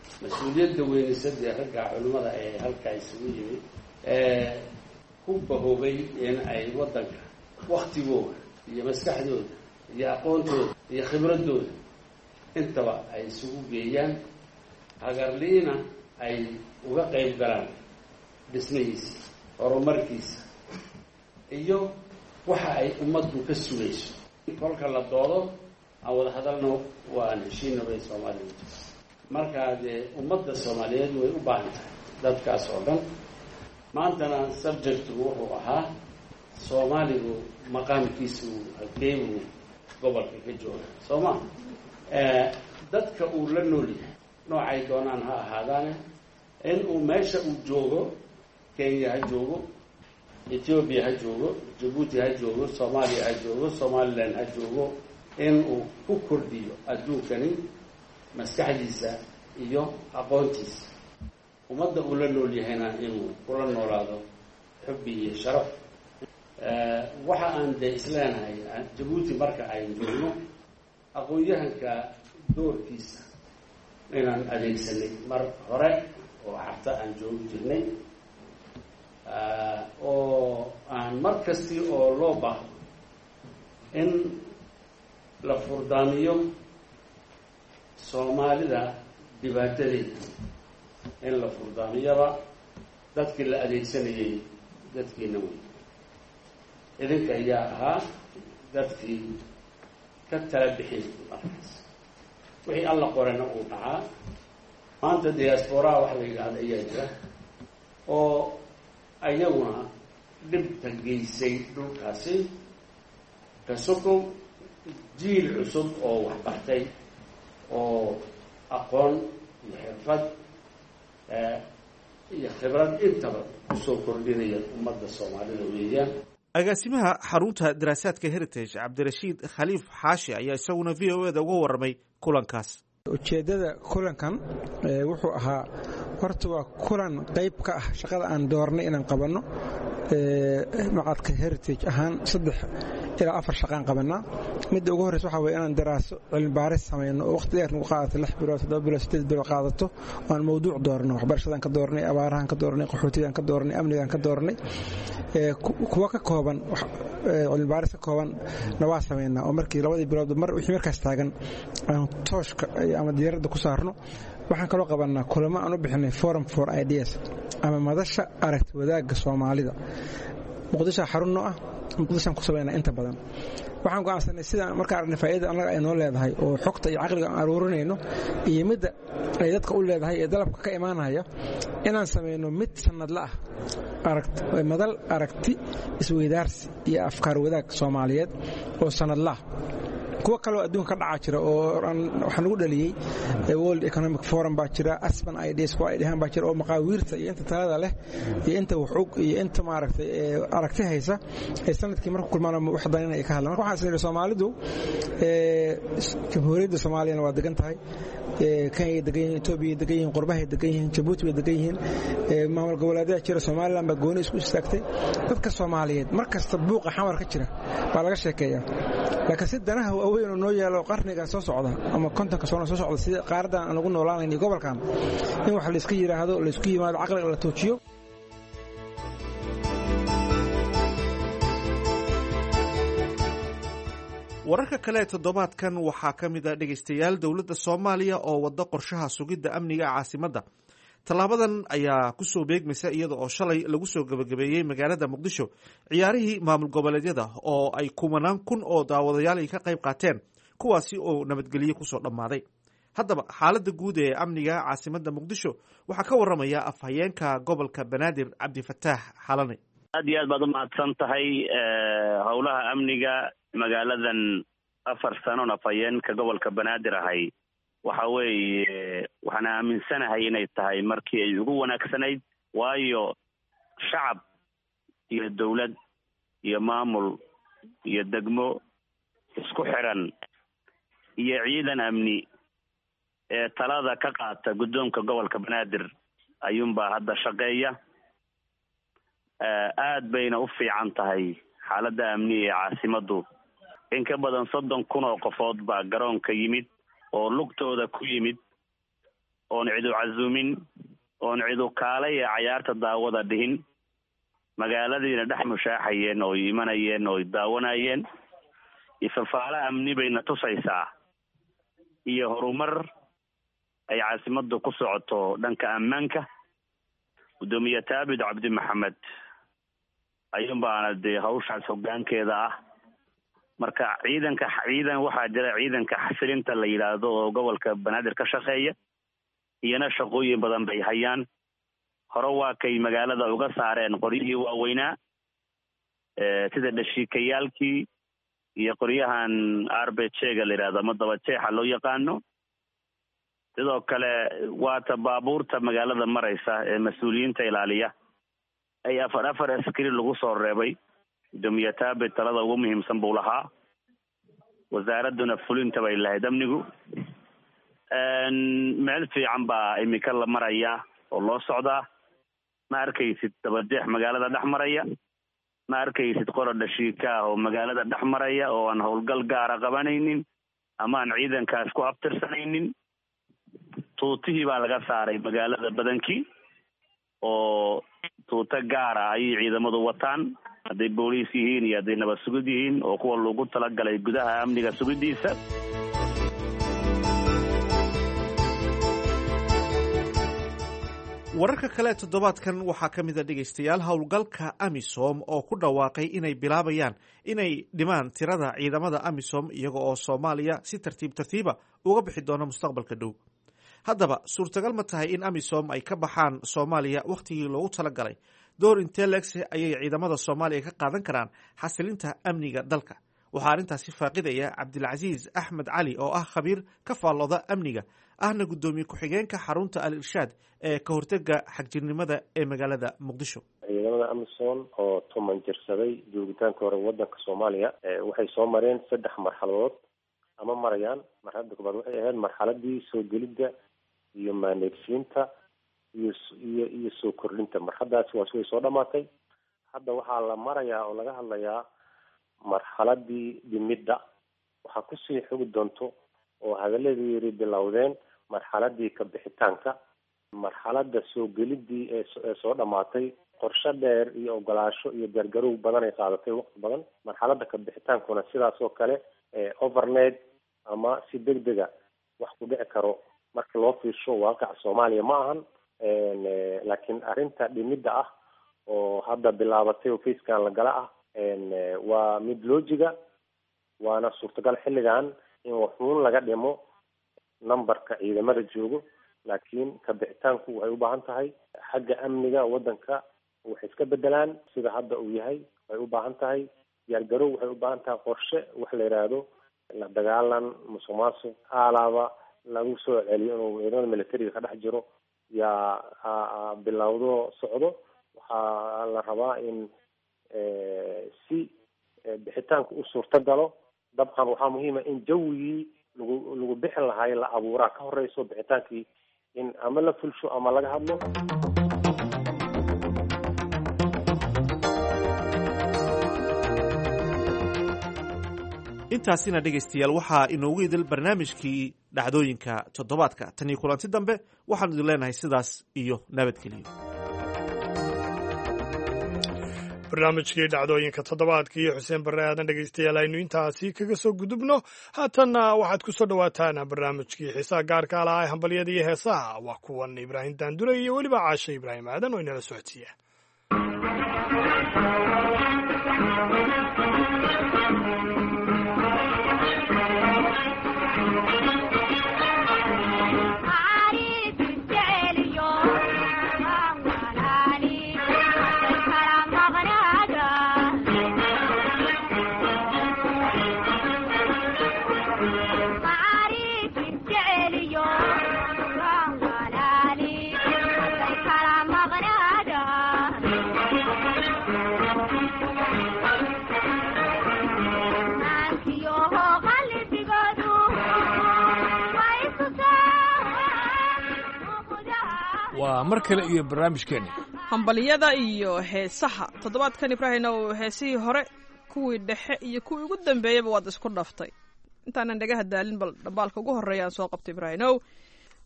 Speaker 9: mas-uuliyadda weynisadii ragga culimmada ee halkaa isugu yimid ee ku bahoobay in ay waddanka waktigooda iyo maskaxdooda iyo aqoontooda iyo khibradooda intaba ay isugu geeyaan hagarliina ay uga qayb galaan dhismihiisa horumarkiisa iyo waxa ay ummaddu ka sugayso kolka la doodo aan wada hadalno waan heshiina bay soomaaliya markaa dee ummadda soomaaliyeed way u baahan tahay dadkaas oo dhan maantana subjectigu wuxuu ahaa soomaaligu maqaamkiisu halkeebuu gobolka ka jooga soo ma dadka uu la nool yahay noocay doonaan ha ahaadaane in uu meesha uu joogo kenya ha joogo ethiopia ha joogo jabuuti ha joogo soomaaliya ha joogo somaliland ha joogo in uu ku kordhiyo adduunkani maskaxdiisa iyo aqoontiisa ummadda uu la nool yahayna inuu kula noolaado xubbi iyo sharaf waxa aan dee isleenahay jabuuti marka aynu joogno aqoon-yahanka doorkiisa inaan adeegsanay mar hore oo carta aan joogi jirnay oo aan mar kasti oo loo baahdo in la furdaamiyo soomaalida dhibaatadeeda in la furdaamiyaba dadkii la adeegsanayay dadkiina wey idinka ayaa ahaa dadkii ka tala bixin markaas wixii alla qorena uu dhacaa maanta diasporaa wax la yidhaahda ayaa jira oo ayaguna dhibta geysay dhulkaasi ka sokow jiil cusub oo waxbartay oo aqoon iyo xirfad iyo khibrad intaba kusoo kordhinaya ummadda soomaalida weeyaan
Speaker 8: agaasimaha xarunta daraasaadka heritage cabdirashiid khaliif xaashi ayaa isaguna v o eda uga warramay kulankaas
Speaker 10: ujeeddada kulankan wuxuu ahaa horta waa kulan qayb ka ah shaqada aan doornay inaan qabanno macadka heritage ahaan saddex ilaa afar shaqaan qabanaa midda ugu horreysa waxaa weye inaan daraaso cilmi baaris samayno oo waqti dheer nagu qaadato lix bilood toddoba bilood sideed bilood qaadato oo aan mawduuc doorno waxbarashadaan ka doornay abaarahaan ka doornay qaxootigaan ka doornay amnigaan ka doornay kuwa ka kooban cilmi baaris ka kooban na waa samaynaa oo markii labadii bilood mar wixii markaas taagan aan tooshka ama diyaaradda ku saarno waxaan kaloo qabanaa kulamo aan u bixinay forum for ideas ama madasha aragti wadaagga soomaalida muqdisho xarun noo ah muqdishoan ku samaynaa inta badan waxaan go'aansanay sidaan markaa aragnay faa'iida annaga ay noo leedahay oo xogta iyo caqliga aan aruurinayno iyo midda ay dadka u leedahay ee dalabka ka imaanaya inaan samayno mid sannadla ah madal aragti isweydaarsi iyo afkaar wadaag soomaaliyeed oo sannadla ah kuwa kaloo adduunka ka dhaca jira oo waxaa nagu dhaliyey world economic forum baa jira asban ideas kuwa ay dhahaan baa jira oo maqaawiirta iyo inta talada leh iyo inta waxog iyo inta maaragtay aragti haysa ee sanadkii marka kulmaan wax danin ay ka hadlaan marka waxaan isleeyahay Soomaalidu ee jamhuuriyadda Soomaaliyana waa degan tahay Kenya degan yihiin Ethiopia degan yihiin qurbaha degan yihiin Djibouti way degan yihiin maamul goboleedyada jira Soomaaliland baa gooni isku istaagtay dadka Soomaaliyeed markasta buuqa xamar ka jira baa laga sheekeeyaa laakiin si danaha waaweyn oo noo yaalo qarniga soo socda ama kontonka soo soo socda sida qaaradan aan ugu noolaanay gobolkan in wax la iska yiraahdo la isku yimaado caqliga la toojiyo
Speaker 8: wararka kale toddobaadkan waxaa ka mid ah dhegaystayaal dowladda Soomaaliya oo wada qorshaha sugidda amniga caasimadda tallaabadan ayaa ku soo beegmaysa iyada oo shalay lagu soo gabagabeeyey magaalada Muqdisho ciyaarihii maamul goboleedyada oo ay kumanaan kun oo daawadayaal ay ka qayb qaateen kuwaasi oo nabadgelyo ku soo dhammaaday haddaba xaaladda guud ee amniga caasimadda Muqdisho waxaa ka warramaya afhayeenka gobolka Banaadir Cabdifataax Xalane
Speaker 11: aad iyo aad baad u mahadsan tahay howlaha amniga magaaladan afar sano afhayeenka gobolka Banaadir ahay waxa weeye waxaan aaminsanahay inay tahay markii ay ugu wanaagsanayd waayo shacab iyo dawlad iyo maamul iyo degmo isku xiran iyo ciidan amni ee talada ka qaata guddoonka gobolka Banaadir ayuunbaa hadda shaqeeya aad bayna u fiican tahay xaaladda amni ee caasimaddu in ka badan soddon kun oo qofood baa garoonka yimid oo lugtooda ku yimid oon cidu casuumin oon cidu kaalay ee cayaarta daawada dhihin magaaladiina dhex mushaaxayeen oo imanayeen oo daawanayeen ifafaalo amni bayna tusaysaa iyo horumar ay caasimaddu ku socoto dhanka ammaanka gudoomiye taabid cabdi maxamed ayuun baana dee hawshaas hoggaankeeda ah marka ciidanka ciidan waxaa jira ciidanka xasilinta la yidhaahdo oo gobolka banaadir ka shaqeeya iyana shaqooyin badan bay hayaan hore waa kay magaalada uga saareen qoryihii waaweynaa sida dhashiikayaalkii iyo qoryahan arbejega la yidhahdo ama dabajeexa loo yaqaano sidoo kale waata baabuurta magaalada maraysa ee mas-uuliyiinta ilaaliya ay afar afar askari lagu soo reebay gudoomiye taabid talada ugu muhiimsan buu lahaa wasaaradduna fulinta bay lahayd amnigu meel fiican baa imika la maraya oo loo socdaa ma arkaysid dabajeex magaalada dhex maraya ma arkaysid qoro dhashiika ah oo magaalada dhex maraya oo aan howlgal gaara qabanaynin ama aan ciidankaas ku abtirsanaynin tuutihii baa laga saaray magaalada badankii oo tuuto gaara ayay ciidamadu wataan hadday booliis yihiin iyo hadday nabad sugid yihiin oo kuwa loogu talagalay gudaha amniga sugidiisa
Speaker 8: wararka kale toddobaadkan waxaa ka mid a dhegaystayaal howlgalka amisom oo ku dhawaaqay inay bilaabayaan inay dhimaan tirada ciidamada amisom iyaga oo soomaaliya si tartiib tartiiba uga bixi doona mustaqbalka dhow haddaba suurtagal ma tahay in amisom ay ka baxaan soomaaliya wakhtigii loogu talagalay door intee leegse ayay ciidamada soomaaliya ka qaadan karaan xasilinta amniga dalka waxaa arrintaasi faaqidaya cabdilcasiis axmed cali oo ah khabiir ka faallooda amniga ahna guddoomiye ku-xigeenka xarunta al irshaad ee ka hortega xagjirnimada ee magaalada muqdisho
Speaker 12: ciidamada amisom oo tuman jirsaday joogitaanka hore wadanka soomaaliya waxay soo mareen saddex marxaladood ama marayaan marxaladda koobaad waxay ahayd marxaladii soo gelidda iyo maaneegsiinta iyo iyo iyo soo kordhinta marxaladaasi waas way soo dhamaatay hadda waxaa la marayaa oo laga hadlayaa marxaladii dhimidda waxaa kusii xogi doonto oo hadaladii yari bilowdeen marxaladii ka bixitaanka marxalada soo gelidii ee soo dhamaatay qorshe dheer iyo ogolaasho iyo gargarow badan ay qaadatay waqti badan marxalada ka bixitaankuna sidaas oo kale overnight ama si degdega wax ku dhici karo marka loo fiirsho waaqaca soomaaliya ma ahan laakiin arrinta dhimidda ah oo hadda bilaabatay oo facekan la gala ah waa mid loojiga waana suurtagal xilligan in waxuun laga dhimo numberka ciidamada joogo laakiin ka bixitaanku waxay u baahan tahay xagga amniga wadanka waxay iska bedelaan sida hadda uu yahay waxay u baahan tahay diyaargarow waxay u baahan tahay qorshe wax la yidhaahdo la dagaalan musuq maasuq aalaaba lagu soo celiyo inuu ciidamada militariga ka dhex jiro yaa bilowdo socdo waxaa la rabaa in si bixitaanku u suurta galo dabcan waxaa muhiima in jawigii lagu lagu bixin lahaay la abuuraa ka horeyso bixitaankii in ama la fulsho ama laga hadlo
Speaker 8: intaasina dhegaystayaal waxaa inoogu idil barnaamijkii dhacdooyinka toddobaadka tan iyo kulanti dambe waxaanu idin leenahay sidaas iyo nabadgeliyo
Speaker 1: barnaamijkii dhacdooyinka toddobaadka iyo xuseen barre aadan dhegaystayaal aynu intaasi kaga soo gudubno haatanna waxaad ku soo dhowaataan barnaamijkii xiisaha gaarka alaha ee hambalyada iyo heesaha waa kuwan ibraahim daandure iyo weliba caashe ibraahim aadan oo inala socodsiiya
Speaker 13: waa mar kale iyo barnaamijkeeni
Speaker 14: hambaliyada iyo heesaha toddobaadkan ibraahinow heesihii hore kuwii dhexe iyo kuwii ugu dambeeyaba waad isku dhaftay intaanan dhagaha daalin bal dhambaalka ugu horreeya aan soo qabtay ibraahinow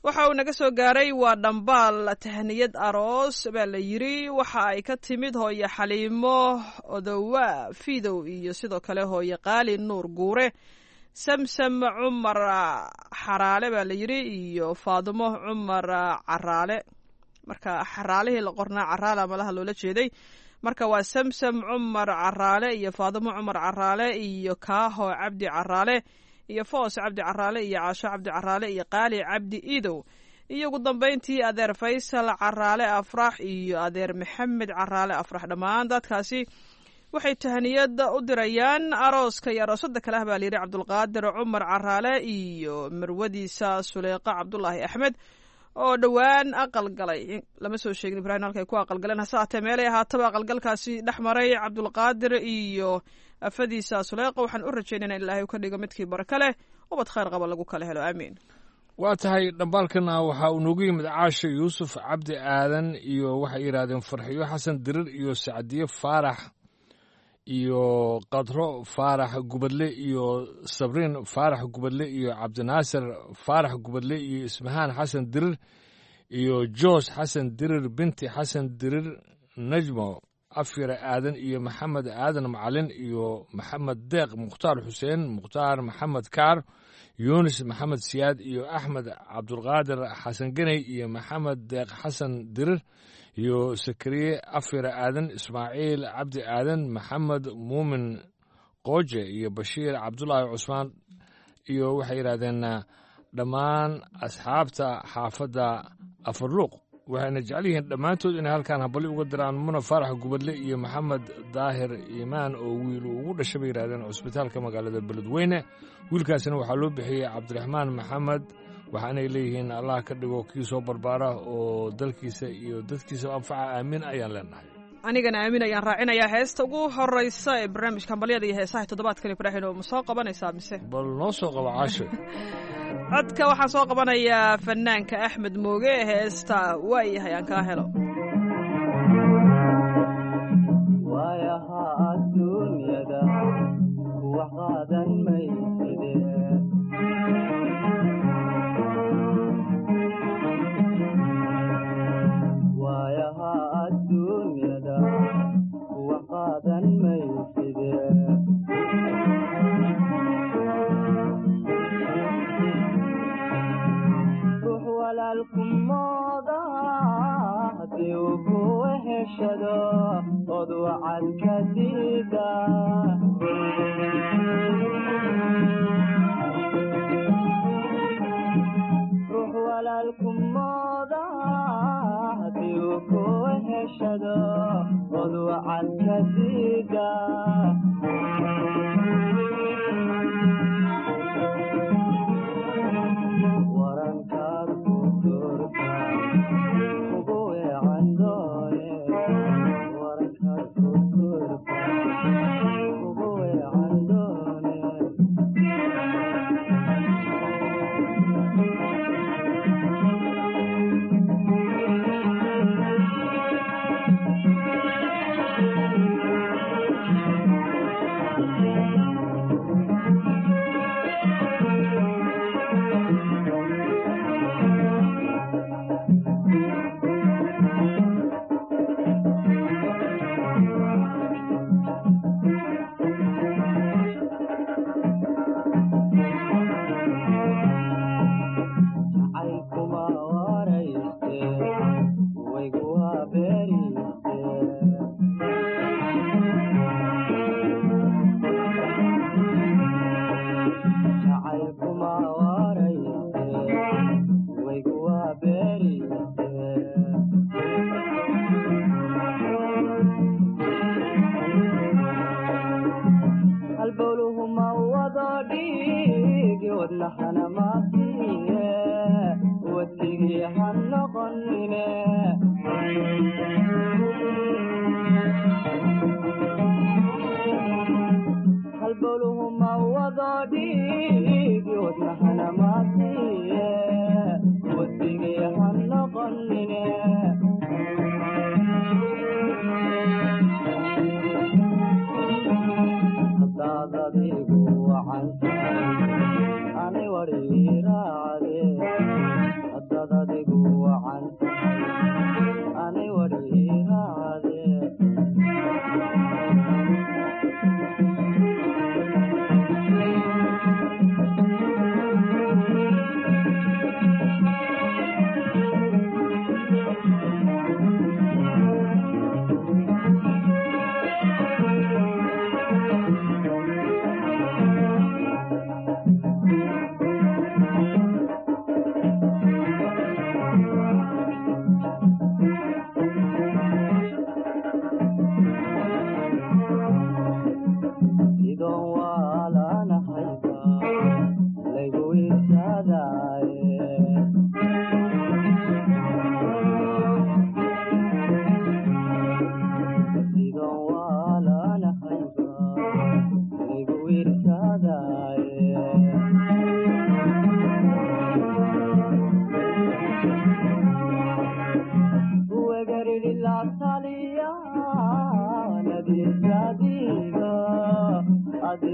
Speaker 14: waxa uu naga soo gaaray waa dhambaal tahniyad aroos baa la yidri waxa ay ka timid hooye xaliimo odowa fidow iyo sidoo kale hooye qaali nuur guure samsam cumar xaraale baa la yidhi iyo faadumo cumar caraale marka xaraalihii la qornaa caraala malaha loola jeeday marka waa samsam cumar caraale iyo faadumo cumar caraale iyo kaaho cabdi caraale iyo foos cabdi caraale iyo caasho cabdi caraale iyo qaali cabdi idow iyo ugu dambeyntii adeer faysal caraale afrax iyo adeer maxamed caraale afrax dhammaan dadkaasi waxay tahaniyada u dirayaan arooska iyo aroosada kale ah baa layidhi cabdulqaadir cumar caraale iyo marwadiisa suleyqa cabdulaahi axmed oo dhowaan aqal galay lama soo sheegin ibrahim halkay ku aqal galeen hase aatee meelay ahaataba aqalgalkaasi dhex maray cabdulqaadir iyo afadiisa suleyqa waxaan u rajaynayna in ilaahay ka dhigo midkii baraka leh ubad khayr qaba lagu kala helo aamiin
Speaker 13: waa tahay dhambaalkana waxaa uu noogu yimid caasho yuusuf cabdi aadan iyo waxay yidhaahdeen farxiyo xasan dirir iyo sacdiye faarax iyo qadro faarax gubadle iyo sabriin faarax gubadle iyo cabdinaasir faarax gubadle iyo ismahaan xasan dirir iyo joos xasan dirir binti xasan dirir najmo afyare aadan iyo maxamed aadan macalin iyo maxamed deeq mukhtaar xuseen mukhtaar maxamed kaar yunis maxamed siyaad iyo axmed cabdulqaadir xasan geney iyo maxamed deeq xasan dirir iyo sakariye afyare aadan ismaaciil cabdi aadan maxamed muumin qooje iyo bashiir cabdulaahi cusmaan iyo waxay yidhahdeen dhammaan asxaabta xaafadda afarluuq waxayna jecel yihiin dhammaantood inay halkaan habali uga diraan muna faarax gubadle iyo maxamed daahir iimaan oo wiil uu ugu dhashay bay yidhahdeen cusbitaalka magaalada beledweyne wiilkaasina waxaa loo bixiyey cabdiraxmaan maxamed waxaanay leeyihiin allah ka dhigo kii soo barbaara oo dalkiisa iyo dadkiisa anfaca aamin ayaan leenahay
Speaker 14: anigana aamin ayaan raacinayaa heesta ugu horeysa ee barnaamijka hambalyada iyo heesaha toddobaadkan ibraahin oo ma soo qabanaysaa mise
Speaker 13: bal noo soo qaba caasho
Speaker 14: codka waxaan soo qabanayaa fanaanka axmed mooge heesta waayahay aan kaa helo
Speaker 15: waayaha adduunyada wax qaadan mayside waayaha adduunyada wax qaadan mayside ruux walaalkumooda haddii uu ku heshado od wacad ka diida ruux walaalkumooda haddii uu ku heshado od wacad ka diida warankaad ku durka ugu weecan doone warankaad ku durka ugu weecan doone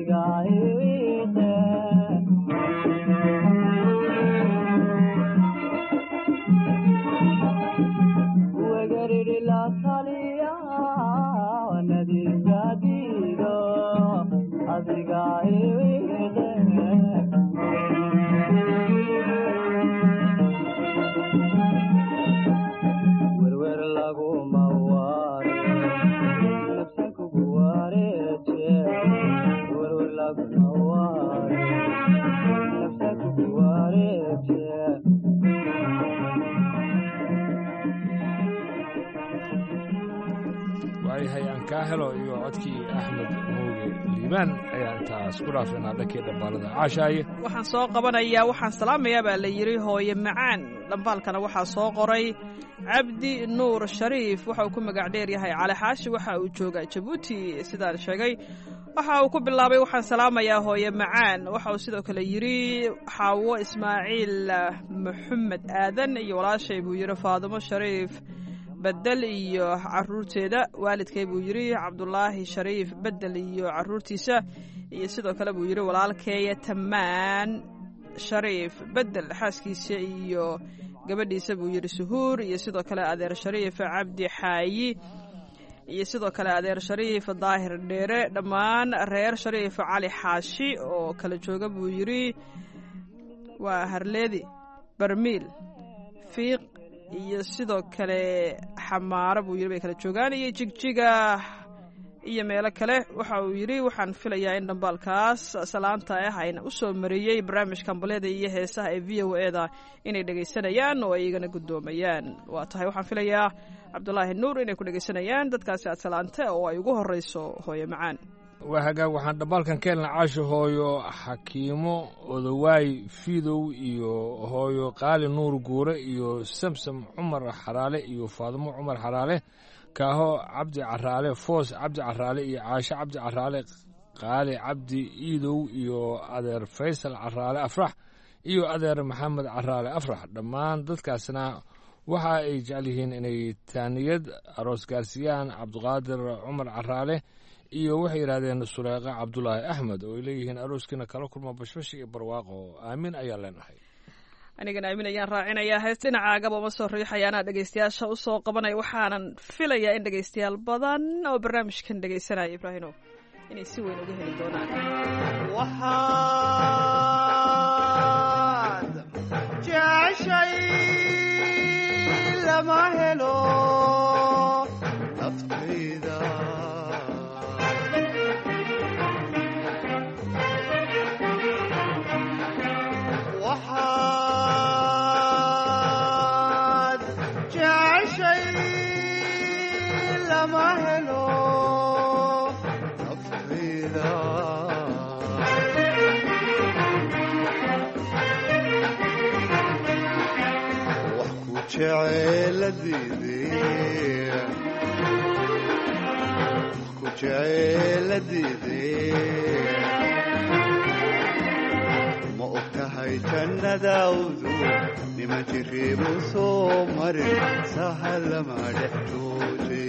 Speaker 15: adiga iwiiqe wegariri la taliya nadiga diido adiga iwiiqe werwer laguma waare nafsan kugu waareeje werwer laguma waare nafsan kugu waareeje
Speaker 13: waayahay aan kaa helo iyo codkii axmed mooge liibaan ayaan intaas ku dhaafeenaa dhankii dhambaalada caashaaye
Speaker 14: waxaan soo qabanayaa waxaan salaamayaa baa la yidhi hooye macaan dhambaalkana waxaa soo qoray cabdi nuur shariif waxa uu ku magac dheer yahay cali xaashi waxa uu joogaa jabuuti sidaan sheegay waxa uu ku bilaabay waxaan salaamayaa hooye macaan waxa uu sidoo kale yidhi xaawo ismaaciil maxamed aadan iyo walaashay buu yidhi faadumo shariif bedel iyo caruurteeda waalidkay buu yidhi cabdulaahi shariif bedel iyo caruurtiisa iyo sidoo kale buu yidhi walaalkeeya tamaan shariif bedel xaaskiisa iyo gabadhiisa buu yidhi suhuur iyo sidoo kale adeer shariif cabdi xaayi iyo sidoo kale adeer shariif daahir dheere dhammaan reer shariif cali xaashi oo kala jooga buu yidhi waa harleedi barmiil fiiq iyo sidoo kale xamaaro buu yidhi bay kala joogaan iyo jigjiga iyo meelo kale waxa uu yidhi waxaan filayaa in dhambaalkaas salaanta ah ayna u soo mariyey barnaamijka ambaleda iyo heesaha ee v o e da inay dhegaysanayaan oo ay igana guddoomayaan waa tahay waxaan filayaa cabdulaahi nuur inay ku dhegaysanayaan dadkaasi aad salaante oo ay ugu horreyso hooye macaan
Speaker 13: waa hagaag waxaan dhambaalkan ka helna caasho hooyo xakiimo odawaay fiidow iyo hooyo qaali nuur guure iyo samsam cumar xaraale iyo faadumo cumar xaraale kaaho cabdi caraale foos cabdi caraale iyo caasho cabdi caraale qaali cabdi iidow iyo adeer faysal caraale afrax iyo adeer maxamed caraale afrax dhammaan dadkaasna waxa ay jecel yihiin inay taaniyad aroos gaarsiiyaan cabdiqaadir cumar caraale iyo waxay yidhaahdeen suleeqa cabdulaahi axmed oo ay leeyihiin arooskiina kala kulma bashbash iyo barwaaqo aamin ayaan leenahay
Speaker 14: anigana aamin ayaan raacinayaa hees dhinacaagaba uma soo riixaya anaa dhegaystayaasha u soo qabanaya waxaanan filayaa in dhegaystayaal badan oo barnaamijkan dhegaysanaya ibraahino inay si weyn uga heli doonaan
Speaker 15: waxaad jeceshay lama helo naftayda waxaad jeceshay lama helo naftayda wax ku jeceeladiidee wax ku jeceeladiidee ma og tahay jannadawdu nima jiriibu soo marin sahalama dhex jooje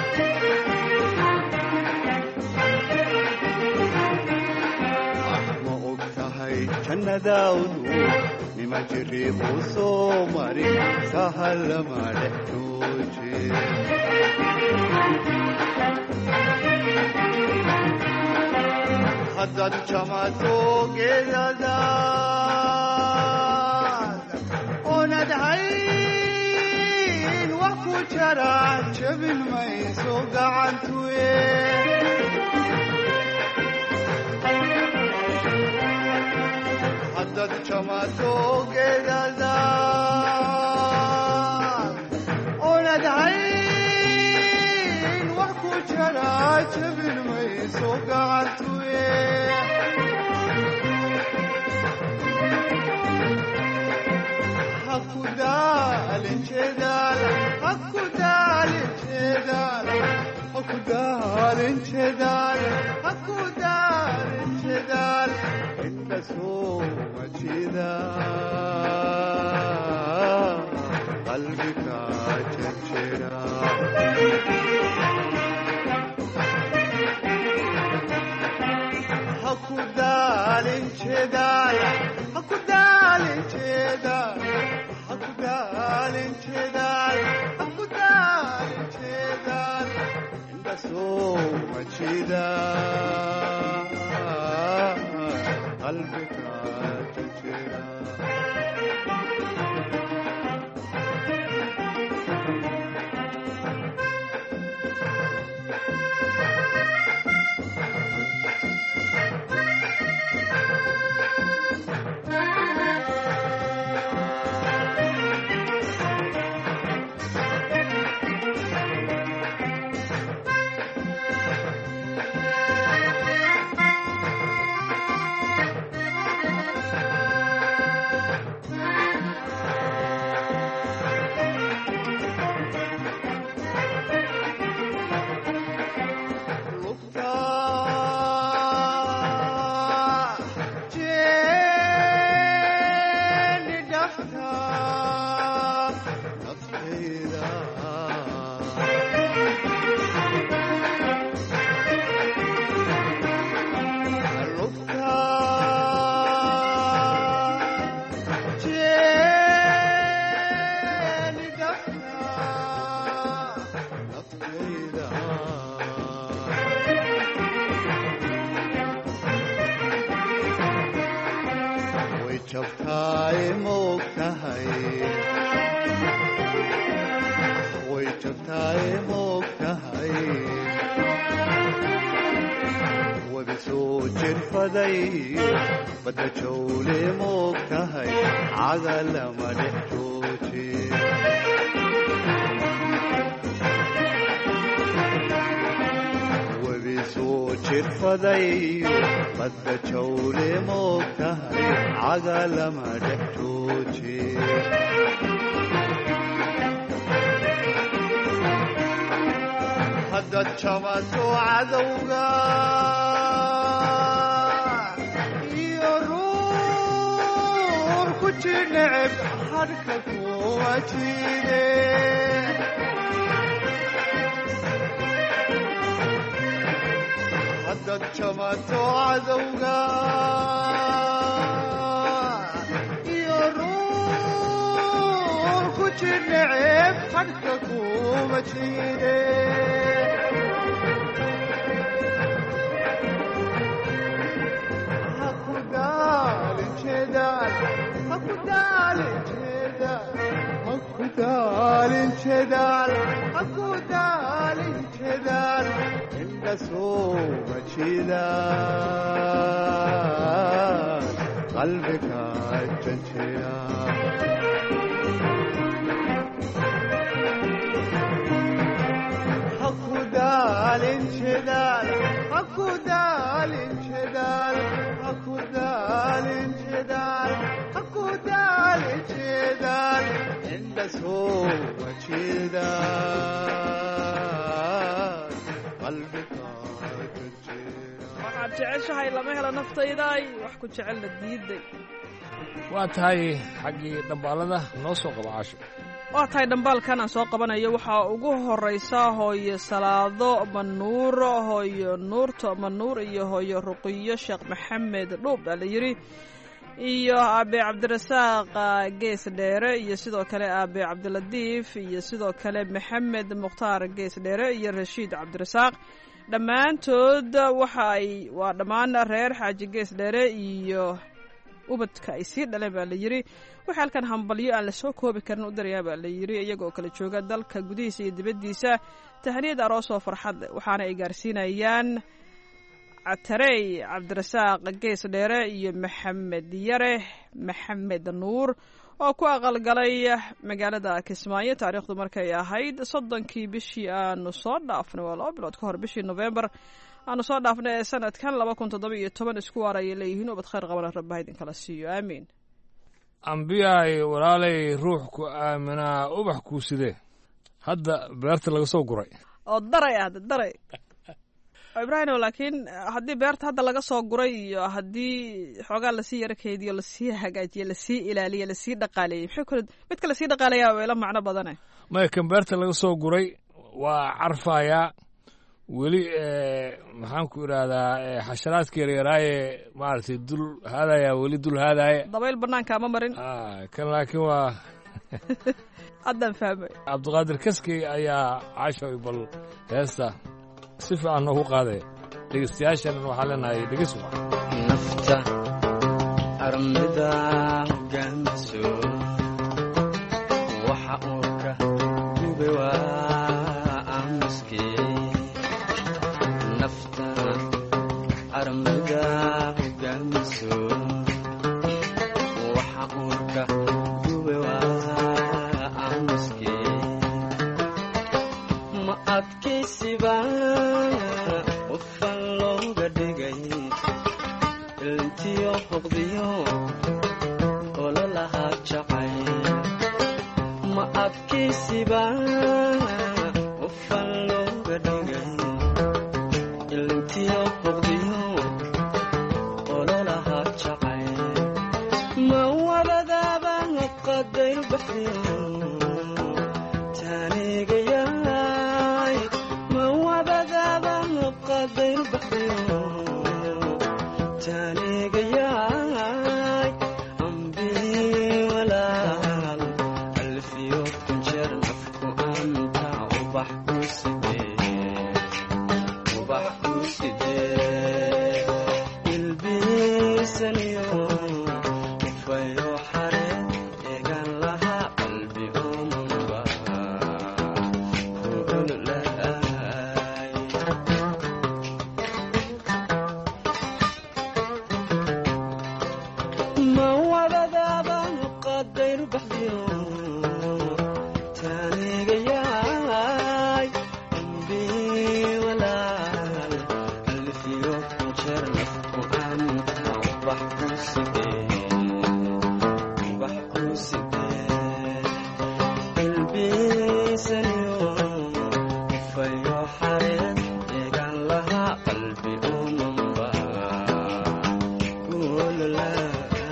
Speaker 15: ma og tahay jannadawdu nima jiriibu soo marin sahalama dhex jooje haddaad jamato geedadaad oonad hayn wax ku jara jabin mayso gacantuye haddaad jamato geedadaad oonad hayn wax ku jara jabin mayso gacantuye qalbiga jejera haku jeedaal ha ku daalin jeedaal ha ku daalin jeedaal ha ku daalin jeedaal indha soo ma jeedaal qalbiga jeedaal badda jawle moog tahay cagalama dhex jooje webi soo jirfaday badda jawle moog tahay cagalama dhex jooje haddaad jabato cadowga neceb harka kuwa jide haddaad jamato cadowga iyo ruur ku jir neceb harka kuwa jide haku daalin jeedaal haku daalin jeedaal haku daalin jeedaal haku daalin jeedaal indha soo ma jeedaal qalbiga janjeera haku daalin jeedaal haku daalin jeedaal haku daalin jeedaal haku daalin jeedaal indha soo ma jeedaal qalbiga janjeera
Speaker 14: waxaad jeceshahay lama helo naftayday wax ku jecelna diiday
Speaker 13: waa tahay xaggii dhambaalada noo soo qaba caasho
Speaker 14: waa tahay dhambaalkan aan soo qabanayo waxaa ugu horraysa hooyo salaado manuur hooyo nuurto manuur iyo hooyo ruqiyo sheekh maxamed dhuub baa la yidhi iyo aabe cabdirasaaq gees dheere iyo sidoo kale aabe cabdiladiif iyo sidoo kale maxamed mukhtaar gees dheere iyo rashiid cabdirasaaq dhammaantood waxa ay waa dhammaan reer xaaji gees dheere iyo ubadka ay sii dhaleen baa la yidhi waxaa halkan hambalyo aan la soo koobi karin u darayaa baa la yidhi iyagoo kala jooga dalka gudihiisa iyo dibaddiisa tahniyad aroos oo farxad leh waxaana ay gaarsiinayaan catarey cabdirasaaq gees dheere iyo maxamed yare maxamed nuur oo ku aqalgalay magaalada kismaayo taariikhdu markay ahayd soddonkii bishii aanu soo dhaafnay waa laba bilood ka hor bishii nofembar aanu soo dhaafnay ee sanadkan laba kun toddoba iyo toban isku waar ayay leeyihiin ubad khayr qabana rabbaha idinkala siiyo aamiin
Speaker 13: ambiyaay walaalay ruux ku aaminaa ubax kuu sidee hadda beerta laga soo guray
Speaker 14: oo daray ah daray ibraahimo laakiin haddii beerta hadda laga soo guray iyo haddii xoogaa lasii yaro keediyo lasii hagaajiye lasii ilaaliye lasii dhaqaaleeyey maxay kule midka lasii dhaqaaleeyaa waa ila macno badane
Speaker 13: maya kan beerta laga soo guray waa carfayaa weli maxaan ku idhaahdaa xasharaadka yaryaraaye maaragtay dul haadaya weli dul haadaya
Speaker 14: dabayl banaanka ma marin
Speaker 13: kan laakiin waa
Speaker 14: haddaan fahmay
Speaker 13: cabdiqaadir kaskey ayaa cashoy bal heesta si fiican noogu qaadaya dhegeystayaashanan waxaa leenahay dhegeys
Speaker 16: nafta armida hogaamiso waxa uu ka gube waa aamuskii nafta armida hogaamiso waxa uu ka gube waa aamuskii ma adkaysiba qofan looga dhigay ilintiyo hoqdiyo ololaha jacay ma adkaysiba qofan looga dhigay ilintiyo hoqdiyo ololaha jacay ma wabadaaba qadayr baxdiyo taanigayay ma wabadaaba qadayr baxdiyo taanigayay ambi walaal alfiyo kunjeer nafku anta ubax ku sidee ubax ku sidee ilbiisaniyo ufayo xare eegan laha qalbi umanba kuululahay ma wadadaaba qadayr baxdiyo taanigayay ambi walaal alfiyo kunjeer nafku anta ubax ku sidee ubax ku sidee ilbiisaniyo ufayo xareed eegan laha qalbi umanba kuululahay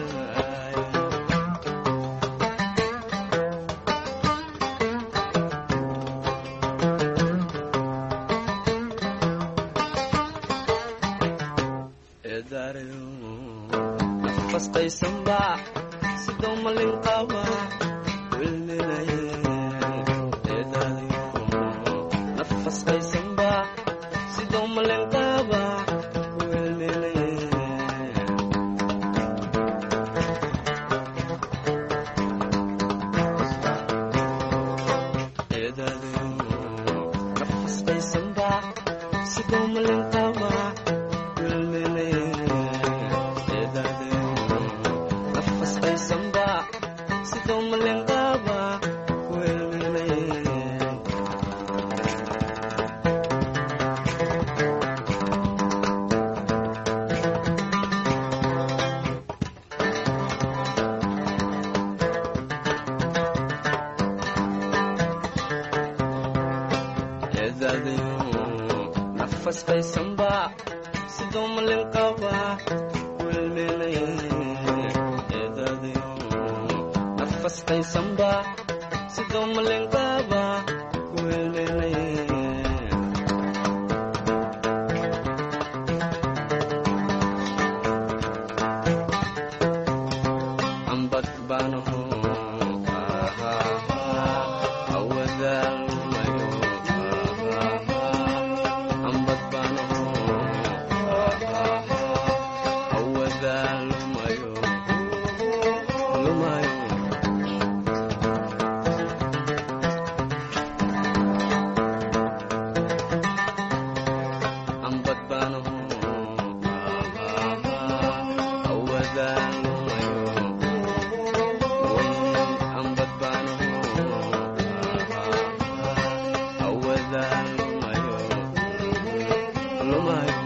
Speaker 16: nafastaysanba sidoo malin qaba wilminaye eedaadayo nafastaysanba sidoo malin qaba wilminaye eedaadayo nafastaysanba sidoo malin qaba wilminaye nafastaysanba sidoo malin qaba wilminaye eedaadayo nafastaysanba sidoo malin qaba wilminaye eedaadayo nafastaysanba sidoo malin qaba wilminaye ambad baanaho awadaalmayo ambad baanaho awadaalmayo lumayo ambad baanaho awadaalmayo ambad baanaho awadaalmayo lumayo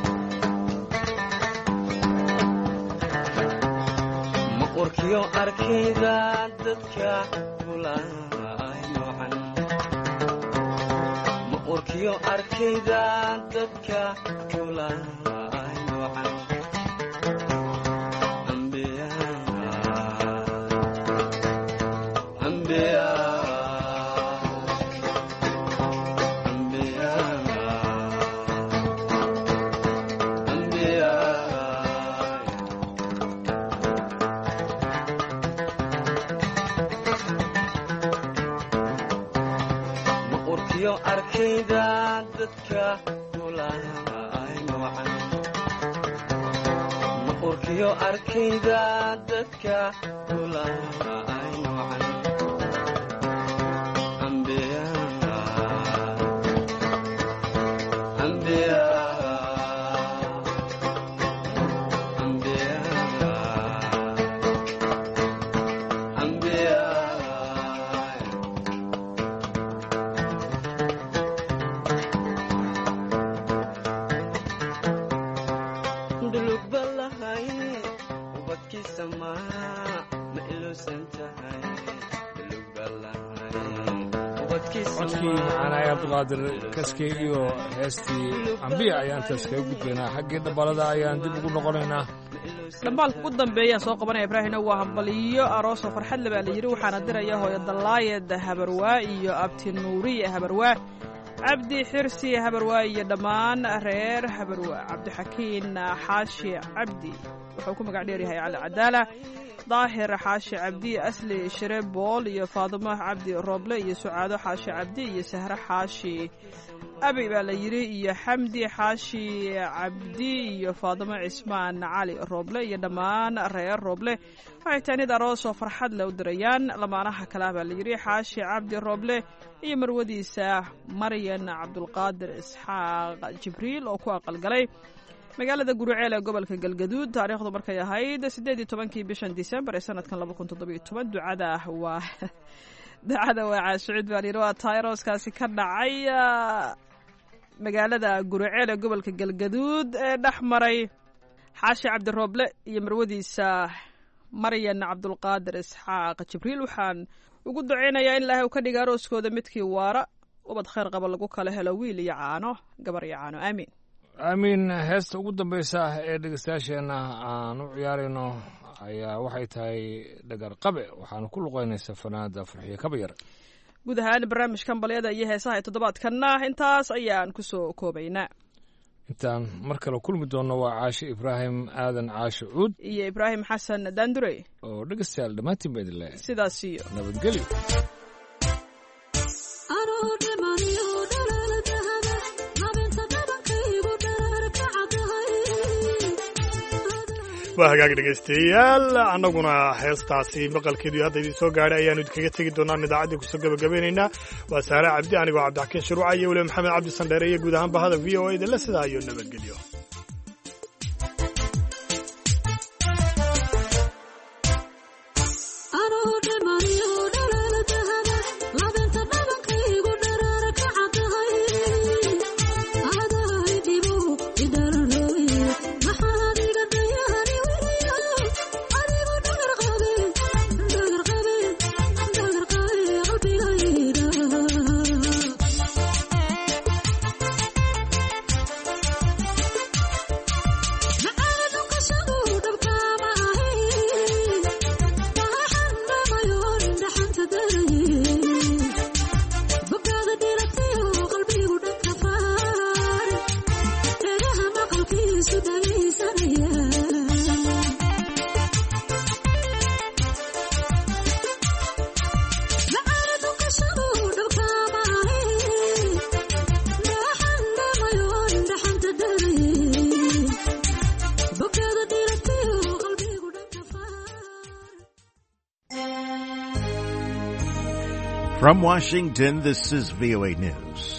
Speaker 16: ma urkiyo arkayda dadka kulay noocan ma urkiyo arkayda dadka kulay noocan ambiya ambiya ambiya dadka kulay noocan maqurkiyo arkayda dadka kulay noocan ambiya ambiya
Speaker 13: codkii macaanaay abduqaadir kaskey iyo heestii ambiya ayaan taas kaga gudbaynaa xaggii dhabalada ayaan dib ugu noqonaynaa
Speaker 14: dhambaalka ugu dambeeyaan soo qabanaya ibraahimna waa hambaliyo aroosoo farxadle baa la yidhi waxaana diraya hooyo dallaayed habarwaa iyo abti nuuriye habarwaa cabdi xirsi habarwaa iyo dhammaan reer habarwaa cabdixakiin xaashi cabdi wuxuu ku magac dheeryahay cali cadaala daahir xaashi cabdi asli shire bool iyo faadumo cabdi rooble iyo sucaado xaashi cabdi iyo sahre xaashi abi baa la yidhi iyo xamdi xaashi cabdi iyo faadumo cismaan cali rooble iyo dhammaan reer rooble waxay taanid aroosoo farxad le u dirayaan lamaanaha kale baa la yidhi xaashi cabdi rooble iyo marwadiisa maryan cabdulqaadir isxaaq jibriil oo ku aqalgalay magaalada guruceel ee gobolka galgaduud taariikhdu markay ahayd siddeed iyo tobankii bishan disembar ee sanadkan laba kun toddoba iyo toban ducada waa ducada waa caashucid baan yidhi waa tayrooskaasi ka dhacay magaalada guruceel ee gobolka galgaduud ee dhex maray xaashi cabdirooble iyo marwadiisa maryan cabdulqaadir isxaaq jibriil waxaan ugu ducaynayaa in ilaahay uu ka dhiga arooskooda midkii waara ubad khayr qaba lagu kala helo wiil iyo caano gabar iyo caano aamiin
Speaker 13: aamiin heesta ugu dambaysa ee dhegeystayaasheenna aan u ciyaarayno ayaa waxay tahay dhagar qabe waxaana ku luqeynaysaa fanaada farxiyo kabayar
Speaker 14: guud ahaan barnaamijkan balyada iyo heesaha ee toddobaadkanna intaas ayaan ku soo koobaynaa
Speaker 13: intaan mar kale kulmi doonno waa caashe ibraahim aadan caashe cuud
Speaker 14: iyo ibraahim xasan daandurey
Speaker 13: oo dhegeystayaal dhammaantiin ba idin leh
Speaker 14: sidaas iyo
Speaker 13: nabadgelyo
Speaker 1: waa hagaag dhegaystayaal annaguna heestaasi maqalkeedu hadda idin soo gaadhay ayaanu idinkaga tegi doonaan idaacaddii kusoo gabagabeynaynaa waa saare cabdi anigoo cabdixakiin shuruuca iyo weliba maxamed cabdi sandheere iyo guud ahaan bahada v o a idinle sidaa iyo nabadgelyo
Speaker 17: From Washington, this is V O A News.